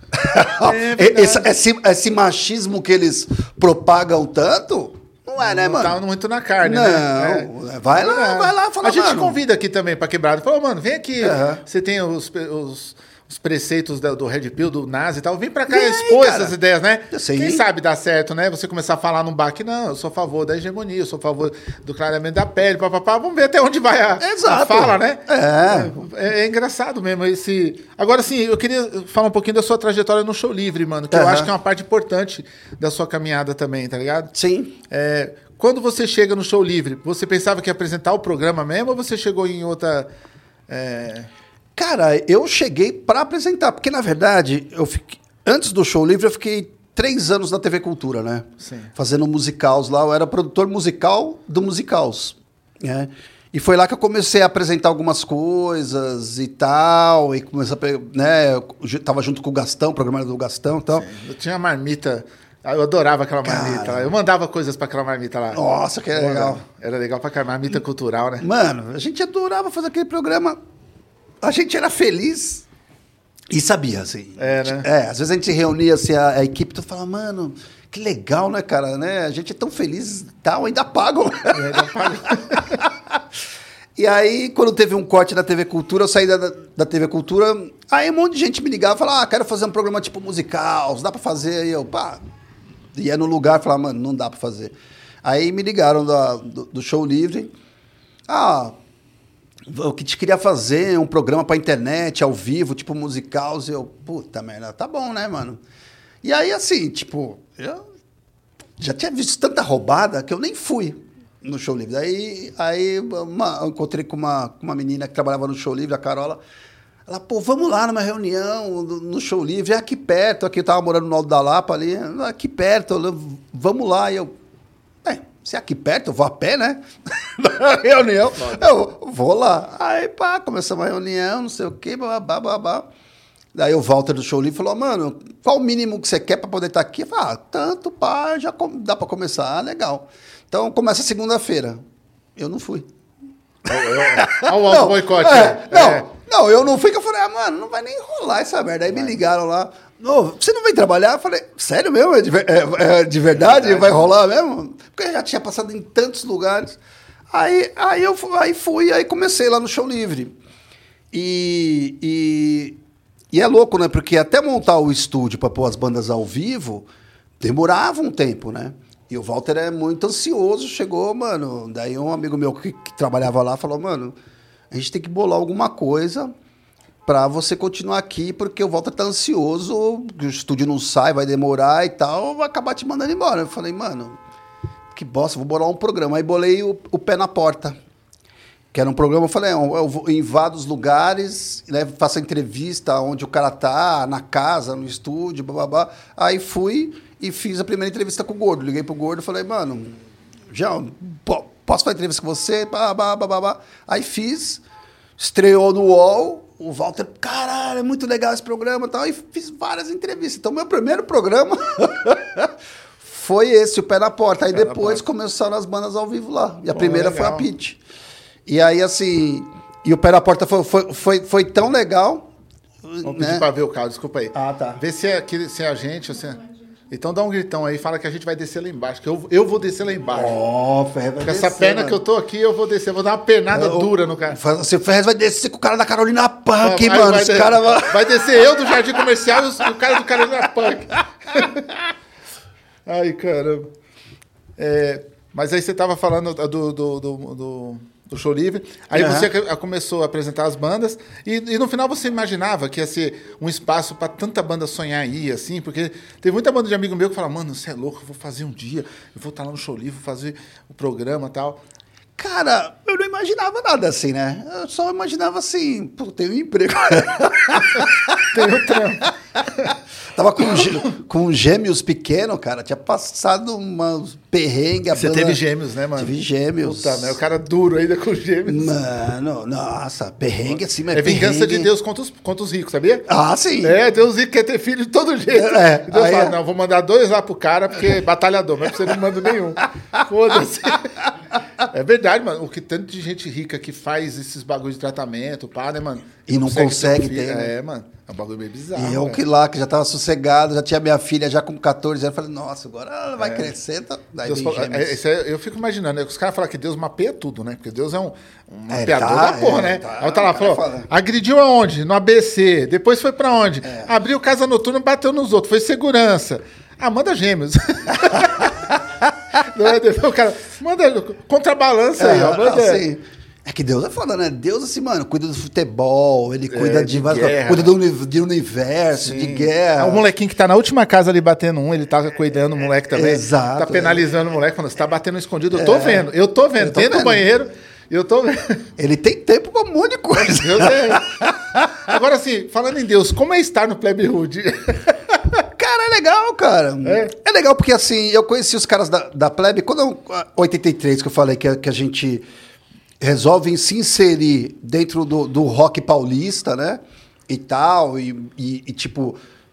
é esse, esse, esse machismo que eles propagam tanto... Não é, né, não mano? Tá muito na carne, não, né? É. Vai lá, é. vai lá, fala, A gente mano. convida aqui também pra Quebrada. Fala, mano, vem aqui. Uhum. Você tem os, os, os preceitos do, do Red Pill, do Nazi e tal. Vem pra cá e expor essas ideias, né? Quem sabe dá certo, né? Você começar a falar num bar que não, eu sou a favor da hegemonia, eu sou a favor do clareamento da pele, papapá. Vamos ver até onde vai a, a fala, né? É. É, é engraçado mesmo esse... Agora, sim, eu queria falar um pouquinho da sua trajetória no show livre, mano, que uhum. eu acho que é uma parte importante da sua caminhada também, tá ligado? Sim. É... Quando você chega no show livre, você pensava que ia apresentar o programa mesmo ou você chegou em outra... É... Cara, eu cheguei para apresentar, porque na verdade, eu fiquei, antes do show livre eu fiquei três anos na T V Cultura, né? Sim. Fazendo musicals lá, eu era produtor musical do Musicals, né? E foi lá que eu comecei a apresentar algumas coisas e tal, e comecei a... Né, eu tava junto com o Gastão, o programa do Gastão e tal. Sim. Eu tinha marmita... Eu adorava aquela marmita Cara, lá. Eu mandava coisas pra aquela marmita lá. Nossa, que era legal. Era legal pra aquela marmita cultural, né? Mano, a gente adorava fazer aquele programa. A gente era feliz e sabia, assim. É, né? É, às vezes a gente reunia assim, a, a equipe e tu falava, mano, que legal, né, cara? Né? A gente é tão feliz e tal, ainda pagam. É, ainda pagam. E aí, quando teve um corte da T V Cultura, eu saí da, da T V Cultura, aí um monte de gente me ligava e falava, ah, quero fazer um programa tipo musical, dá pra fazer? E eu, pá... Ia no lugar e falava, mano, não dá pra fazer. Aí me ligaram da, do, do show livre. Ah, o que te queria fazer é um programa pra internet, ao vivo, tipo musical. E eu, puta merda, tá bom, né, mano? E aí, assim, tipo, eu já tinha visto tanta roubada que eu nem fui no show livre. Aí, aí uma, eu encontrei com uma, com uma menina que trabalhava no show livre, a Carola. Ela, pô, vamos lá numa reunião no show livre, é aqui perto, aqui eu tava morando no Alto da Lapa ali, aqui perto, vamos lá. E eu, é, se é aqui perto, eu vou a pé, né? Na reunião, eu vou lá. Aí, pá, começamos a reunião, não sei o quê, babá, babá. Daí o Walter do show livre falou, mano, qual o mínimo que você quer pra poder estar aqui? Eu falei, ah, tanto, pá, já dá pra começar, ah, legal. Então, começa segunda-feira. Eu não fui. Olha o boicote. É, não, é. não, eu não fui, que eu falei, ah, mano, não vai nem rolar essa merda. Aí vai. Me ligaram lá, oh, você não vem trabalhar? Eu falei, sério mesmo? É de, é, é de verdade? É verdade? Vai rolar mesmo? Porque eu já tinha passado em tantos lugares. Aí, aí eu aí fui, aí comecei lá no show livre. E, e, e é louco, né? Porque até montar o estúdio para pôr as bandas ao vivo, demorava um tempo, né? E o Walter é muito ansioso, chegou, mano. Daí um amigo meu que, que trabalhava lá falou, mano, a gente tem que bolar alguma coisa pra você continuar aqui, porque o Walter tá ansioso, o estúdio não sai, vai demorar e tal, vai acabar te mandando embora. Eu falei, mano, que bosta, vou bolar um programa. Aí bolei o, o Pé na Porta, que era um programa, eu falei, eu vou em vários lugares, né, faço entrevista onde o cara tá, na casa, no estúdio, bababá. Aí fui... E fiz a primeira entrevista com o Gordo. Liguei pro Gordo e falei, mano, João, posso fazer entrevista com você? Bah, bah, bah, bah, bah. Aí fiz, estreou no U O L, o Walter, caralho, é muito legal esse programa e tal. E fiz várias entrevistas. Então, meu primeiro programa foi esse, o Pé na Porta. Aí Pé depois começaram as bandas ao vivo lá. E a Pô, primeira legal. Foi a Pitty. E aí, assim, e o Pé na Porta foi, foi, foi, foi tão legal. Vamos né? pedir pra ver o carro, desculpa aí. Ah, tá. Vê se é, se é a gente ou se é... Então dá um gritão aí, fala que a gente vai descer lá embaixo, que eu, eu vou descer lá embaixo. Ó, oh, o Ferrez vai com descer. Com essa perna mano. Que eu tô aqui, eu vou descer, vou dar uma pernada eu, dura no cara. O Ferrez vai descer com o cara da Carolina Punk, hein, mano? Vai, Esse cara vai... vai descer eu do Jardim Comercial e o cara do Carolina Punk. Ai, caramba. É, mas aí você tava falando do... do, do, do... do show livre. Aí uhum. você começou a apresentar as bandas e, e no final você imaginava que ia ser um espaço para tanta banda sonhar aí, assim, porque teve muita banda de amigo meu que fala, mano, você é louco, eu vou fazer um dia, eu vou estar lá no show livre, vou fazer o programa e tal. Cara, eu não imaginava nada assim, né? Eu só imaginava assim, pô, tem um emprego. Tem um trampo. Tava com, com gêmeos pequenos, cara. Tinha passado umas perrengues. Você banda... teve gêmeos, né, mano? Tive gêmeos. Puta, né? O cara duro ainda com gêmeos. Mano, nossa, perrengue assim, mas é vingança perrengue... de Deus contra os, contra os ricos, sabia? Ah, sim. É, Deus rico quer ter filho de todo jeito. É, Deus aí fala, é... não, vou mandar dois lá pro cara, porque é batalhador, mas você não manda nenhum. Foda-se. É verdade, mano. O que tanto de gente rica que faz esses bagulhos de tratamento, pá, né, mano? E não consegue, consegue ter, ter né? É, mano. É um bagulho meio bizarro. E eu véio. que lá, que já tava sossegado, já tinha minha filha já com catorze anos. Eu falei, nossa, agora ela vai é. crescer. Tá... Daí Deus fala, é, isso é, eu fico imaginando, né? Os caras falam que Deus mapeia tudo, né? Porque Deus é um, um é, mapeador tá, da porra, é, né? Tá, Aí tá lá, falou, fala. agrediu aonde? No A B C. Depois foi pra onde? É. Abriu casa noturna, bateu nos outros. Foi segurança. Ah, manda gêmeos. Não é, o cara, manda contrabalança é, aí, ó. Manda. Assim, é que Deus é foda, né? Deus, assim, mano, cuida do futebol, ele cuida é, de, de várias coisas, cuida do, de universo, Sim. de guerra. É o molequinho que tá na última casa ali batendo um, ele tá cuidando o moleque também. Exato. Tá penalizando é. o moleque, falando, você tá batendo escondido. Eu tô é. vendo, eu tô vendo. Eu tô Dentro vendo. do banheiro, eu tô vendo. Ele tem tempo pra um monte de coisa. Deus é. Agora, assim, falando em Deus, como é estar no Plebe Hood? Cara, é legal, cara. É. é legal porque, assim, eu conheci os caras da, da Plebe, quando eu, oitenta e três, que eu falei que, que a gente resolve se inserir dentro do, do rock paulista, né? E tal, e, e, e tipo,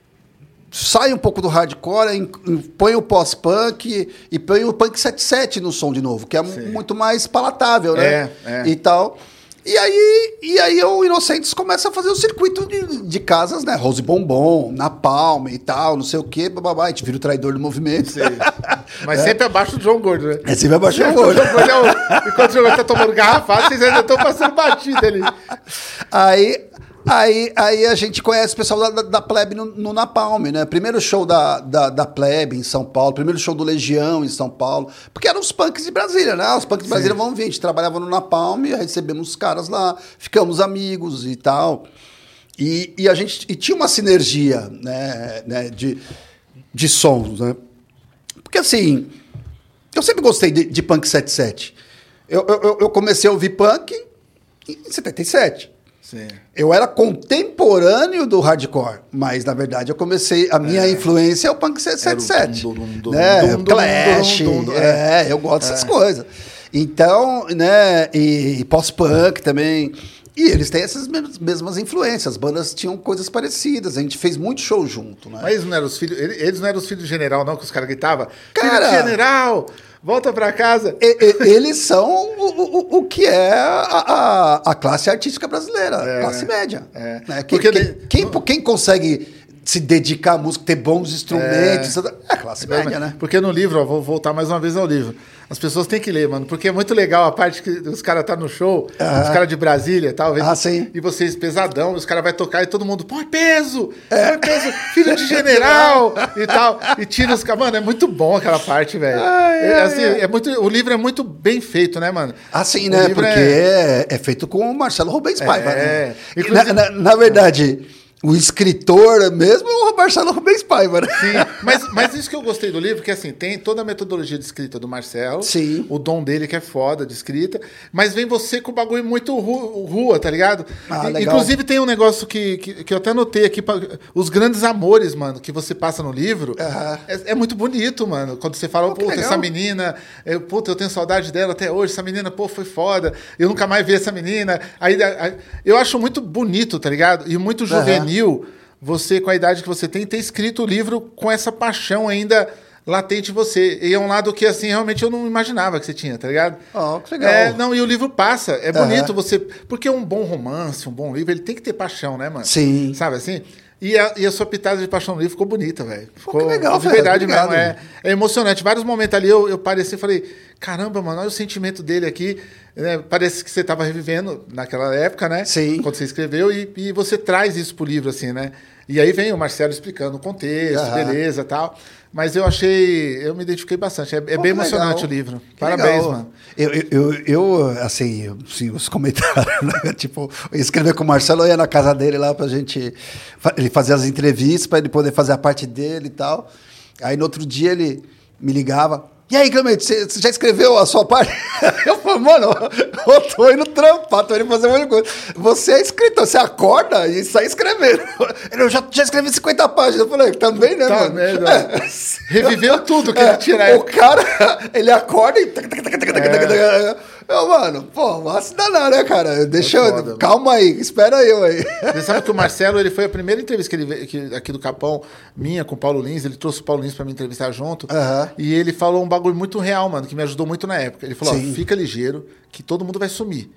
sai um pouco do hardcore, põe o pós-punk e põe o punk setenta e sete no som de novo, que é Sim. muito mais palatável, né? É, é. E tal. E aí, e aí o Inocentes começa a fazer o circuito de, de casas, né? Rose Bombom, Napalm e tal, não sei o quê, bababá. A gente vira o traidor do movimento. Sim. Mas é. sempre abaixo do João Gordo, né? É sempre abaixo do João Gordo. É o... Enquanto o João Gordo tá tomando garrafada, vocês ainda estão passando batida ali. Aí... Aí, aí a gente conhece o pessoal da, da, da Plebe no, no Napalm, né? Primeiro show da, da, da Plebe em São Paulo, primeiro show do Legião em São Paulo, porque eram os punks de Brasília, né? Os punks de Brasília Sim. vão vir, a gente trabalhava no Napalm, recebemos os caras lá, ficamos amigos e tal. E, e a gente e tinha uma sinergia, né, né, de, de sons, né? Porque assim, eu sempre gostei de, de punk setenta e sete. Eu, eu, eu comecei a ouvir punk em setenta e sete. Sim. Eu era contemporâneo do hardcore, mas na verdade eu comecei, a minha é. influência é o punk setenta e sete, dum, dum, dum, né? Dum, dum, Clash, dum, dum, dum, é. é, eu gosto é. dessas coisas. Então, né, e, e pós-punk também. E eles têm essas mesmas influências, as bandas tinham coisas parecidas, a gente fez muito show junto, né? Mas eles não eram os filhos, eles não eram os filhos do general, não, que os caras gritavam, cara, filho do general! Volta pra casa. E, e, eles são o, o, o que é a, a, a classe artística brasileira, é, classe média. É. Né? Quem, Porque quem, quem, quem consegue se dedicar à música, ter bons instrumentos, é, é a classe média, né? Porque no livro, ó, vou voltar mais uma vez ao livro, as pessoas têm que ler, mano, porque é muito legal a parte que os caras tá no show, ah. os caras de Brasília, talvez, ah, sim. e vocês pesadão, os caras vai tocar e todo mundo, põe peso, é. põe peso, filho de general e tal, e tira os caras, mano, é muito bom aquela parte, velho. É, assim, é muito, o livro é muito bem feito, né, mano? Assim, né, porque é... é feito com o Marcelo Rubens Paiva, é. né? Inclusive... Na, na, na verdade... O escritor mesmo é o Marcelo Rubens Paiva, né? Sim, mas, mas isso que eu gostei do livro, que assim, tem toda a metodologia de escrita do Marcelo, Sim. o dom dele que é foda de escrita, mas vem você com o bagulho muito ru, rua, tá ligado? Ah, e, inclusive tem um negócio que, que, que eu até anotei aqui, pra, os grandes amores, mano, que você passa no livro, uh-huh. é, é muito bonito, mano, quando você fala, puta, essa menina, eu, puta, eu tenho saudade dela até hoje, essa menina, pô, foi foda, eu nunca mais vi essa menina, aí, aí eu acho muito bonito, tá ligado? E muito juvenil, uh-huh. Você, com a idade que você tem, ter escrito o livro com essa paixão ainda latente em você. E é um lado que, assim, realmente eu não imaginava que você tinha, tá ligado? Ó, oh, que legal. É, não, e o livro passa. É bonito uhum. você... Porque um bom romance, um bom livro, ele tem que ter paixão, né, mano? Sim. Sabe assim? E a, e a sua pitada de paixão no livro ficou bonita, velho. Ficou que legal, de verdade mesmo. É, é emocionante. Vários momentos ali eu, eu pareci e falei, caramba, mano, olha o sentimento dele aqui. Né? Parece que você estava revivendo naquela época, né? Sim. Quando você escreveu, e, e você traz isso pro livro, assim, né? E aí vem o Marcelo explicando o contexto, uhum. beleza e tal. Mas eu achei, eu me identifiquei bastante. É, é bem emocionante legal. O livro. Que Parabéns, legal. Mano. Eu, eu, eu assim, assim, os comentários, né? Tipo, eu escrever com o Marcelo, eu ia na casa dele lá pra gente ele fazer as entrevistas, pra ele poder fazer a parte dele e tal. Aí no outro dia ele me ligava, E aí, Clemente, você, você já escreveu a sua parte? Eu falei, mano, eu tô indo trampar, tô indo fazer um monte de coisa. Você é escritor, você acorda e sai escrevendo. Eu já, já escrevi cinquenta páginas. Eu falei, também, né, tá, mano? Merda, é. Reviveu tudo que é, ele tira. O cara, ele acorda e... É. Eu, mano, pô, vai se danar, né, cara? Deixa eu... Foda, calma mano. Aí, espera eu aí. Você sabe que o Marcelo, ele foi a primeira entrevista que ele veio que, aqui do Capão, minha, com o Paulo Lins, ele trouxe o Paulo Lins pra me entrevistar junto, uhum. E ele falou um bagulho muito real, mano, que me ajudou muito na época. Ele falou, ó, fica ligeiro, que todo mundo vai sumir.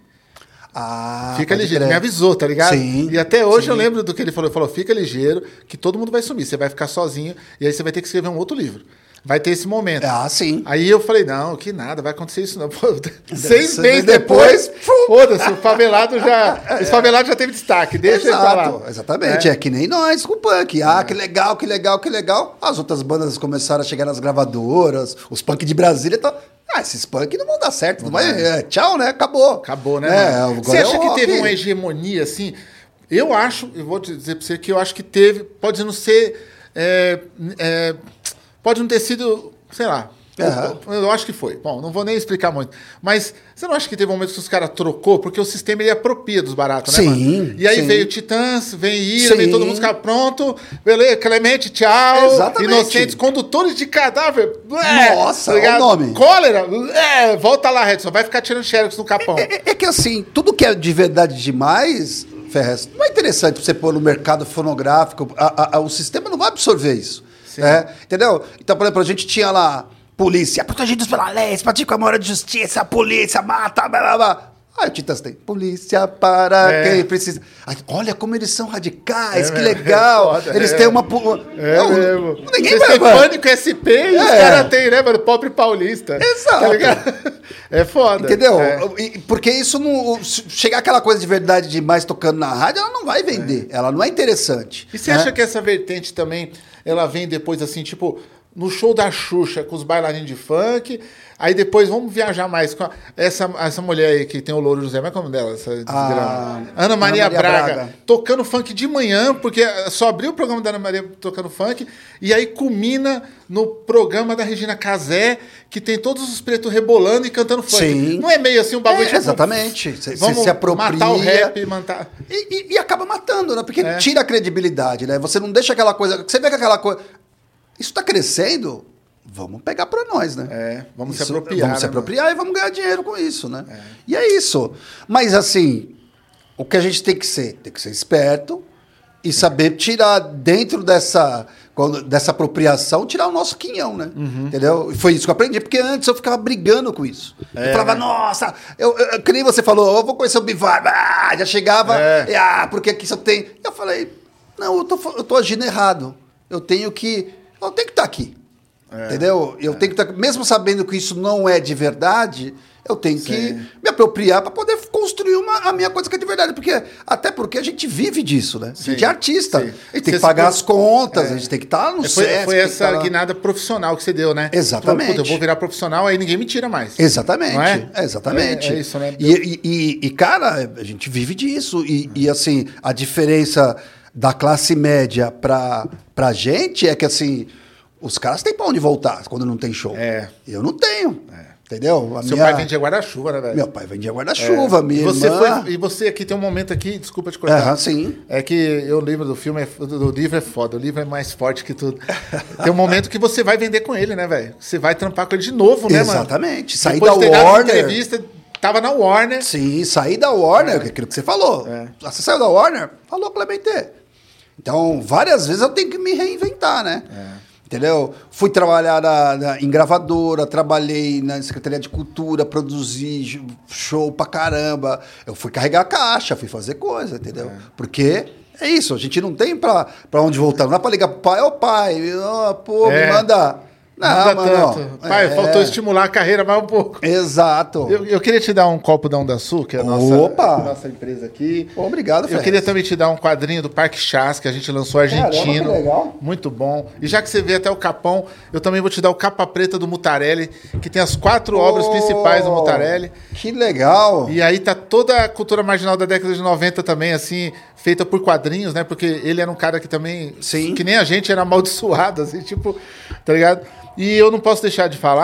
Ah, fica ligeiro, ele me avisou, tá ligado? Sim, e até hoje sim. eu lembro do que ele falou. Ele falou, fica ligeiro, que todo mundo vai sumir, você vai ficar sozinho, e aí você vai ter que escrever um outro livro. Vai ter esse momento. Ah, sim. Aí eu falei, não, que nada, vai acontecer isso não. Pô, seis meses depois, foda-se, o favelado já... Os favelados já teve destaque, deixa Exato, ele pra lá. Exatamente, é. é que nem nós com o punk. Ah, é. que legal, que legal, que legal. As outras bandas começaram a chegar nas gravadoras, os punk de Brasília e tal. Ah, esses punk não vão dar certo. Não vai, é, tchau, né? Acabou. Acabou, né? É, você acha é que teve uma hegemonia, assim? Eu acho, eu vou dizer pra você que eu acho que teve, pode não ser... É, é, pode não ter sido, sei lá, uhum. eu, eu acho que foi. Bom, não vou nem explicar muito. Mas você não acha que teve momentos que os caras trocou? Porque o sistema ele apropria dos baratos, né, sim, mano? E aí sim. veio Titãs, vem Ira, vem todo mundo ficar pronto. Beleza, Clemente, tchau. Exatamente. Inocentes, condutores de cadáver. Nossa, tá o nome. Cólera. É, volta lá, Redson. Vai ficar tirando xerox no capão. É, é, é que assim, tudo que é de verdade demais... Ferrez, não é interessante pra você pôr no mercado fonográfico, a, a, a, o sistema não vai absorver isso. É, entendeu? Então, por exemplo, a gente tinha lá polícia, protegidos pela lei, se pratica a moral de justiça, a polícia mata, blá, blá, blá. Aí o Titãs tem polícia para é. quem precisa. Aí, olha como eles são radicais, é, que legal. É foda, eles é. têm uma... É não, mesmo. Ninguém Vocês têm Pânico S P e é. os caras têm, né, mano? Pobre paulista. Exato. Tá é foda. Entendeu? É. Porque isso não... Chegar aquela coisa de verdade demais tocando na rádio, ela não vai vender. É. Ela não é interessante. E você acha que essa vertente também, ela vem depois assim, tipo... No show da Xuxa, com os bailarinos de funk. Aí depois vamos viajar mais com a, essa, essa mulher aí que tem o Louro José. Como é o nome dela? Essa ah, Ana Maria, Ana Maria Braga, Braga. Tocando funk de manhã, porque só abriu o programa da Ana Maria tocando funk. E aí culmina no programa da Regina Casé, que tem todos os pretos rebolando e cantando funk. Sim. Não é meio assim um bagulho é, tipo... Exatamente. Você vamos se apropria. Matar o rap, matar... E, e, e acaba matando, né? Porque é. tira a credibilidade, né? Você não deixa aquela coisa... Você vê que aquela coisa... Isso tá crescendo... Vamos pegar para nós, né? É, vamos isso, se apropriar. Vamos né, se apropriar mano? E vamos ganhar dinheiro com isso, né? É. E é isso. Mas, assim, o que a gente tem que ser? Tem que ser esperto e saber tirar dentro dessa, dessa apropriação, tirar o nosso quinhão, né? Uhum. Entendeu? E foi isso que eu aprendi, porque antes eu ficava brigando com isso. É, eu falava, né? nossa, eu, eu, que nem você falou, eu vou conhecer o Bivar. Ah, já chegava, é. e, ah, porque aqui só tem... Eu falei, não, eu tô, eu tô agindo errado. Eu tenho que... Eu tenho que estar aqui. É, entendeu? Eu é. tenho que estar, mesmo sabendo que isso não é de verdade, eu tenho Sim. que me apropriar para poder construir uma, a minha coisa que é de verdade. Porque, até porque a gente vive disso, né? Sim. A gente é artista. Sim. A gente tem você que pagar se... as contas, é. a gente tem que estar no foi, C E S. Foi essa tá guinada profissional que você deu, né? Exatamente. Falou, eu vou virar profissional, aí ninguém me tira mais. Exatamente. Não é? É, exatamente. É, é isso, né? E, e, e, e, cara, a gente vive disso. E, hum. e assim, a diferença da classe média para a gente é que, assim... Os caras têm pra onde voltar quando não tem show. É. Eu não tenho. É. Entendeu? A Seu minha... pai vendia guarda-chuva, né, velho? Meu pai vendia guarda-chuva, é. minha e você irmã... Foi... E você aqui tem um momento aqui, desculpa te cortar. Uhum, sim. É que eu lembro do filme, do livro é foda, o livro é mais forte que tudo. Tem um momento que você vai vender com ele, né, velho? Você vai trampar com ele de novo, né, Exatamente. mano? Exatamente. Sair da Warner... Uma entrevista, tava na Warner. Sim, sair da Warner, é. aquilo que você falou. É. Você saiu da Warner, falou Clemente. Então, várias vezes eu tenho que me reinventar, né? É. Entendeu? Fui trabalhar na, na, em gravadora, trabalhei na Secretaria de Cultura, produzi show pra caramba. Eu fui carregar a caixa, fui fazer coisa, entendeu? É. Porque é isso, a gente não tem pra, pra onde voltar. Não dá pra ligar pro pai, ô pai, oh, pô, é. me manda... Não, Não dá mano, tanto. Pai, é. faltou estimular a carreira mais um pouco. Exato. Eu, eu queria te dar um copo da Onda Sul, que é a nossa, Opa. A nossa empresa aqui. Obrigado, Eu Ferrez. queria também te dar um quadrinho do Parque Chás, que a gente lançou argentino. Caramba, que legal. Muito bom. E já que você veio até o Capão, eu também vou te dar o Capa Preta do Mutarelli, que tem as quatro oh, obras principais do Mutarelli. Que legal. E aí tá toda a cultura marginal da década de noventa também, assim, feita por quadrinhos, né? Porque ele era um cara que também, Sim. que nem a gente, era amaldiçoado, assim, tipo, tá ligado? E eu não posso deixar de falar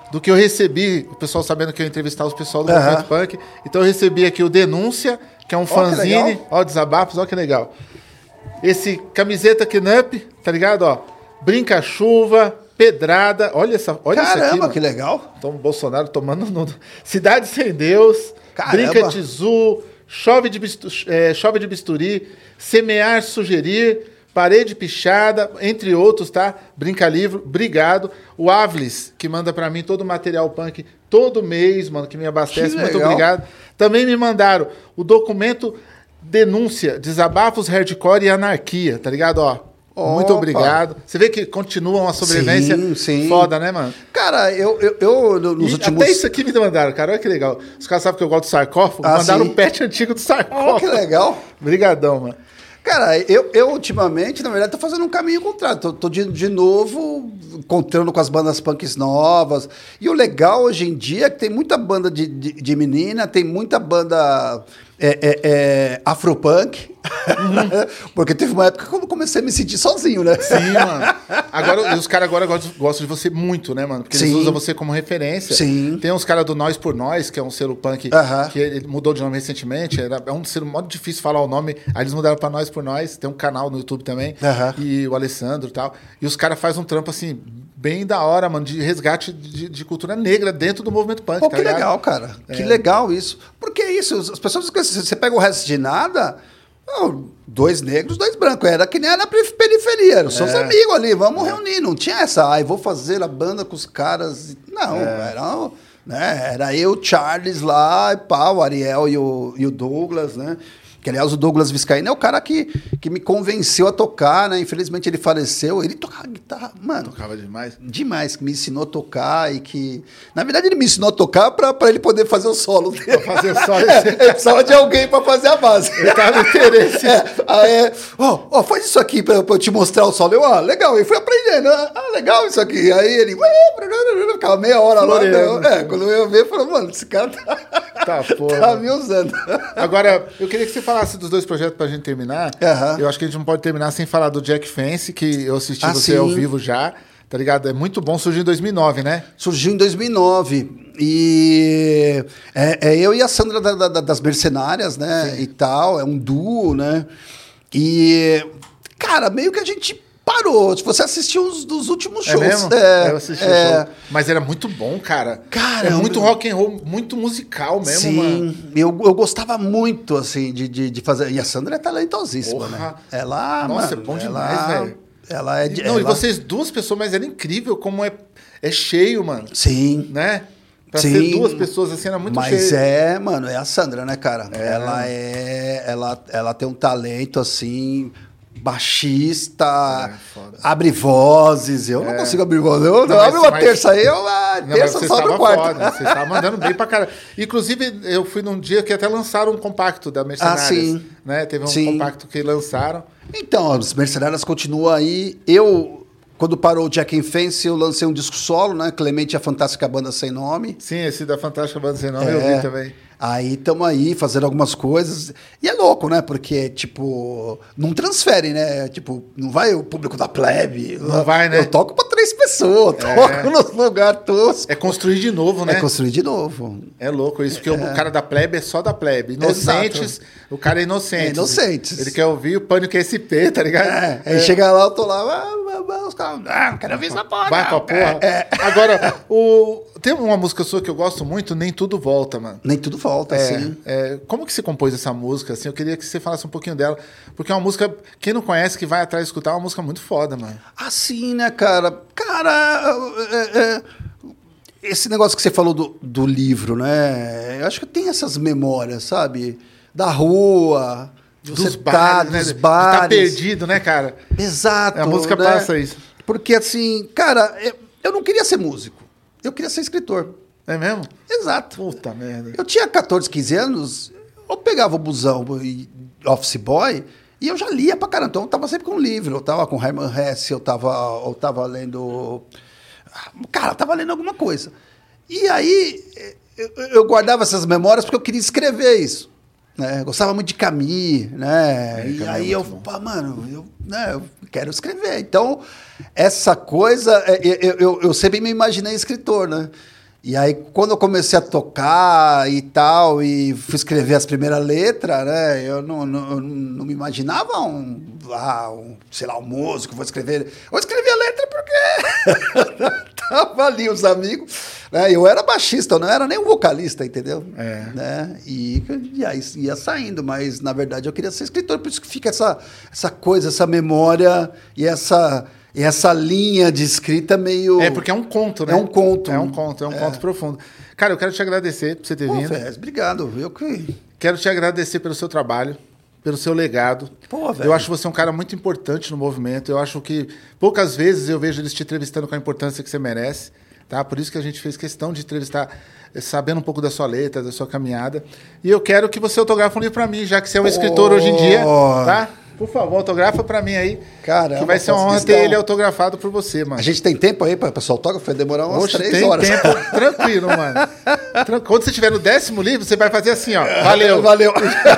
do que eu recebi, o pessoal sabendo que eu ia entrevistar os pessoal do Aham. Movimento Punk. Então eu recebi aqui o Denúncia, que é um que fanzine. legal. Ó, Desabafos, ó que legal. Esse camiseta Knup, tá ligado? Ó, Brinca-Chuva, Pedrada. Olha, essa, olha isso aqui. Caramba, mano. que legal. Então, Bolsonaro tomando no... Cidade Sem Deus, Caramba. Brinca Tizu, chove de, bistu... é, chove de Bisturi, Semear Sugerir, Parede Pichada, entre outros, tá? Brinca Livro, obrigado. O Avlis, que manda pra mim todo o material punk todo mês, mano, que me abastece, Que muito legal. obrigado. Também me mandaram o documento Denúncia, Desabafos, Hardcore e Anarquia, tá ligado? Ó, muito Opa. obrigado. Você vê que continua uma sobrevivência Sim, sim. foda, né, mano? Cara, eu, eu, eu nos E últimos... até isso aqui me mandaram, cara. Olha que legal. Os caras sabem que eu gosto do sarcófago. Ah, mandaram sim? um pet antigo do sarcófago. Oh, que legal. Obrigadão, mano. Cara, eu, eu ultimamente, na verdade, tô fazendo um caminho contrário. Tô, tô de, de novo encontrando com as bandas punks novas. E o legal hoje em dia é que tem muita banda de, de, de menina, tem muita banda é, é, é, afropunk. Uhum. Porque teve uma época que eu comecei a me sentir sozinho, né? Sim, mano. Agora, os caras agora gostam, gostam de você muito, né, mano? Porque eles Sim. usam você como referência. Sim. Tem uns caras do Nós por Nós, que é um selo punk, Aham. que ele mudou de nome recentemente. Era, é um selo muito difícil falar o nome. Aí eles mudaram pra Nós por Nós. Tem um canal no YouTube também. Aham. E o Alessandro e tal. E os caras fazem um trampo, assim, bem da hora, mano, de resgate de, de cultura negra dentro do movimento punk, Pô, tá que ligado? legal, cara. Que É. legal isso. Porque é isso, as pessoas esquecem, você pega o resto de nada, oh, dois negros, dois brancos. Era que nem era na periferia, eram seus É. amigos ali, vamos reunir. Não tinha essa, ai, vou fazer a banda com os caras. Não, É. era, né, era eu, Charles lá, e pá, o Ariel e o, e o Douglas, né? Que, aliás, o Douglas Viscaíno é o cara que, que me convenceu a tocar, né? Infelizmente ele faleceu. Ele tocava guitarra, mano. Tocava demais. Demais, que me ensinou a tocar e que... Na verdade, ele me ensinou a tocar pra, pra ele poder fazer o solo dele. Pra fazer o solo. É, ele precisava de alguém pra fazer a base. Eu tava no interesse. É, aí, é, ó, ó, faz isso aqui pra, pra eu te mostrar o solo. Eu, ah, legal. E fui aprendendo. Ah, legal isso aqui. Aí ele... Ficava meia hora lá. Floreando. Né? É, quando eu ia ver, eu falei, mano, esse cara tá, Tá, porra. tá me usando. Agora, eu queria que você falasse dos dois projetos pra gente terminar. Aham. Eu acho que a gente não pode terminar sem falar do Jack Fence, que eu assisti Ah, você sim. ao vivo já, tá ligado? É muito bom, surgiu em dois mil e nove, né? Surgiu em dois mil e nove. E é, é eu e a Sandra da- da- das Mercenárias, né? Sim. E tal, é um duo, né? E, cara, meio que a gente parou. Se você assistiu os dos últimos É shows. mesmo? É, eu assisti é, o show. Mas era muito bom, cara. Cara, é eu- muito rock and roll, muito musical mesmo, Sim, mano. eu, eu gostava muito, assim, de, de, de fazer. E a Sandra é talentosíssima, Porra. né? Ela, Nossa, mano, é bom ela- demais, velho. Ela é de. Não, e ela- vocês duas pessoas, mas era incrível como é, é cheio, mano. Sim. Né? Pra Sim, ser duas pessoas assim, era muito mas cheio. é, mano, é a Sandra, né, cara? É, ela né? é, ela, ela tem um talento assim, baixista, É, foda. abre vozes. Eu não É. consigo abrir voz. Eu Não, não, abro mas- uma mas- terça aí, eu a Não, mas terça você só estava no quarto. foda, você estava mandando bem pra caralho. Inclusive, eu fui num dia que até lançaram um compacto da Mercenárias. Ah, sim. Né? Teve um Sim. compacto que lançaram. Então, as Mercenárias continuam aí. Eu, quando parou o Jack and Fence, eu lancei um disco solo, né? Clemente e a Fantástica Banda Sem Nome. Sim, esse da Fantástica Banda Sem Nome eu É. vi também. Aí estamos aí fazendo algumas coisas. E é louco, né? Porque, tipo, não transfere, né? Tipo, não vai o público da plebe. Não vai, né? Eu toco pra três pessoas, É. toco nos lugares toscos. É construir de novo, né? É construir de novo. É louco isso, porque o cara da plebe é só da plebe. Inocentes, o cara é inocente. É Inocentes. Ele quer ouvir o Pânico S P, tá ligado? É, aí chega lá, eu tô lá, ah, ah, ah, os caras, ah, não quero ouvir essa porra. Vai pra não. porra. É, é. Agora, o... tem uma música sua que eu gosto muito, Nem Tudo Volta, mano. Nem tudo volta, É, assim. é, como que você compôs essa música? Assim, eu queria que você falasse um pouquinho dela, porque é uma música, quem não conhece, que vai atrás escutar, é uma música muito foda, mano. Assim, né, cara? Cara, é, é, esse negócio que você falou do, do livro, né? Eu acho que tem essas memórias, sabe? Da rua, de Dos você tá, bares, né? dos De tá bares. perdido, né, cara? Exato. A música né? passa isso. Porque, assim, cara, eu, eu não queria ser músico. Eu queria ser escritor. É mesmo? Exato. Puta merda. Eu tinha catorze, quinze anos, eu pegava o busão e office boy e eu já lia pra caramba. Então eu tava sempre com um livro. Eu tava com Hermann Hesse, eu tava, eu tava lendo... Cara, eu tava lendo alguma coisa. E aí eu, eu guardava essas memórias porque eu queria escrever isso. Né? Eu gostava muito de Camus, né? É, e Camus aí é eu, muito bom. pá, mano, eu, né, eu quero escrever. Então, essa coisa, é, eu, eu, eu sempre me imaginei escritor, né? E aí, quando eu comecei a tocar e tal, e fui escrever as primeiras letras, né? Eu não, não, não me imaginava um, ah, um, sei lá, um músico, vou escrever... Eu escrevi a letra porque tava ali os amigos, né? Eu era baixista, eu não era nem um vocalista, entendeu? É. Né? E, e aí ia saindo, mas na verdade eu queria ser escritor, por isso que fica essa, essa coisa, essa memória e essa... E essa linha de escrita meio... É, porque é um conto, né? É um conto. É um conto, é um é. conto profundo. Cara, eu quero te agradecer por você ter Pô, vindo. Ferrez, obrigado. Eu que... Quero te agradecer pelo seu trabalho, pelo seu legado. Pô, velho. Eu acho você um cara muito importante no movimento. Eu acho que poucas vezes eu vejo eles te entrevistando com a importância que você merece. Tá? Por isso que a gente fez questão de entrevistar, sabendo um pouco da sua letra, da sua caminhada. E eu quero que você autografe um livro para mim, já que você é um Pô. escritor hoje em dia, tá? Por favor, autografa pra mim aí. Caramba, que vai ser uma honra ter ele autografado por você, mano. A gente tem tempo aí pra passar autógrafo? Vai demorar umas Oxe, três tem horas. Tempo, tranquilo, mano. Tran... Quando você estiver no décimo livro, você vai fazer assim, ó. Valeu. Valeu.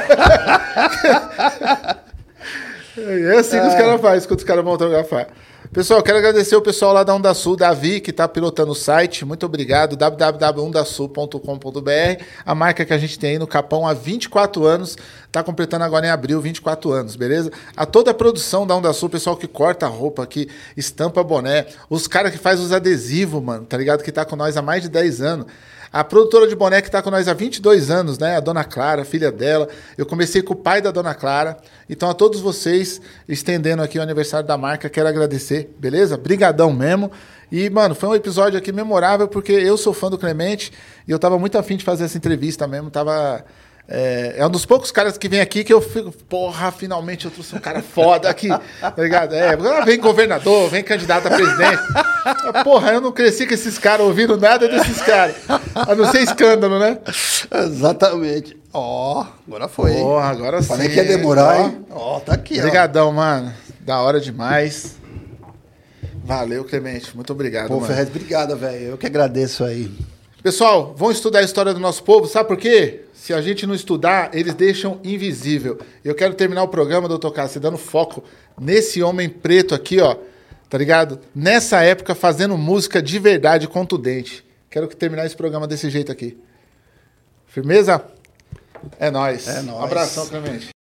É assim que os caras fazem, quando os caras vão autografar. Pessoal, quero agradecer o pessoal lá da Onda Sul, Davi, que está pilotando o site. Muito obrigado. w w w ponto onda sul ponto com ponto b r. A marca que a gente tem aí no Capão há vinte e quatro anos. Está completando agora em abril vinte e quatro anos, beleza? A toda a produção da Onda Sul, o pessoal que corta a roupa, que estampa boné. Os caras que faz os adesivos, mano, tá ligado? Que tá com nós há mais de dez anos. A produtora de boné que está com nós há vinte e dois anos, né? A Dona Clara, filha dela. Eu comecei com o pai da Dona Clara. Então, a todos vocês, estendendo aqui o aniversário da marca, quero agradecer, beleza? Brigadão mesmo. E, mano, foi um episódio aqui memorável, porque eu sou fã do Clemente e eu tava muito afim de fazer essa entrevista mesmo. Tava... É, é um dos poucos caras que vem aqui que eu fico, porra, finalmente eu trouxe um cara foda aqui, tá ligado? É, vem governador, vem candidato a presidente. Porra, eu não cresci com esses caras ouvindo nada desses caras. A não ser escândalo, né? Exatamente. Ó, oh, agora foi. Porra, agora sim. Falei que ia demorar, hein? Ó, oh, tá aqui, Obrigadão, ó. mano. Da hora demais. Valeu, Clemente. Muito obrigado, Pô, mano. Ferrez, obrigado, velho. Eu que agradeço aí. Pessoal, vão estudar a história do nosso povo, sabe por quê? Se a gente não estudar, eles deixam invisível. Eu quero terminar o programa, doutor Cássio, dando foco nesse homem preto aqui, ó, tá ligado? Nessa época, fazendo música de verdade, contundente. Quero que terminar esse programa desse jeito aqui. Firmeza? É nóis. É nóis. Um abração, Clemente.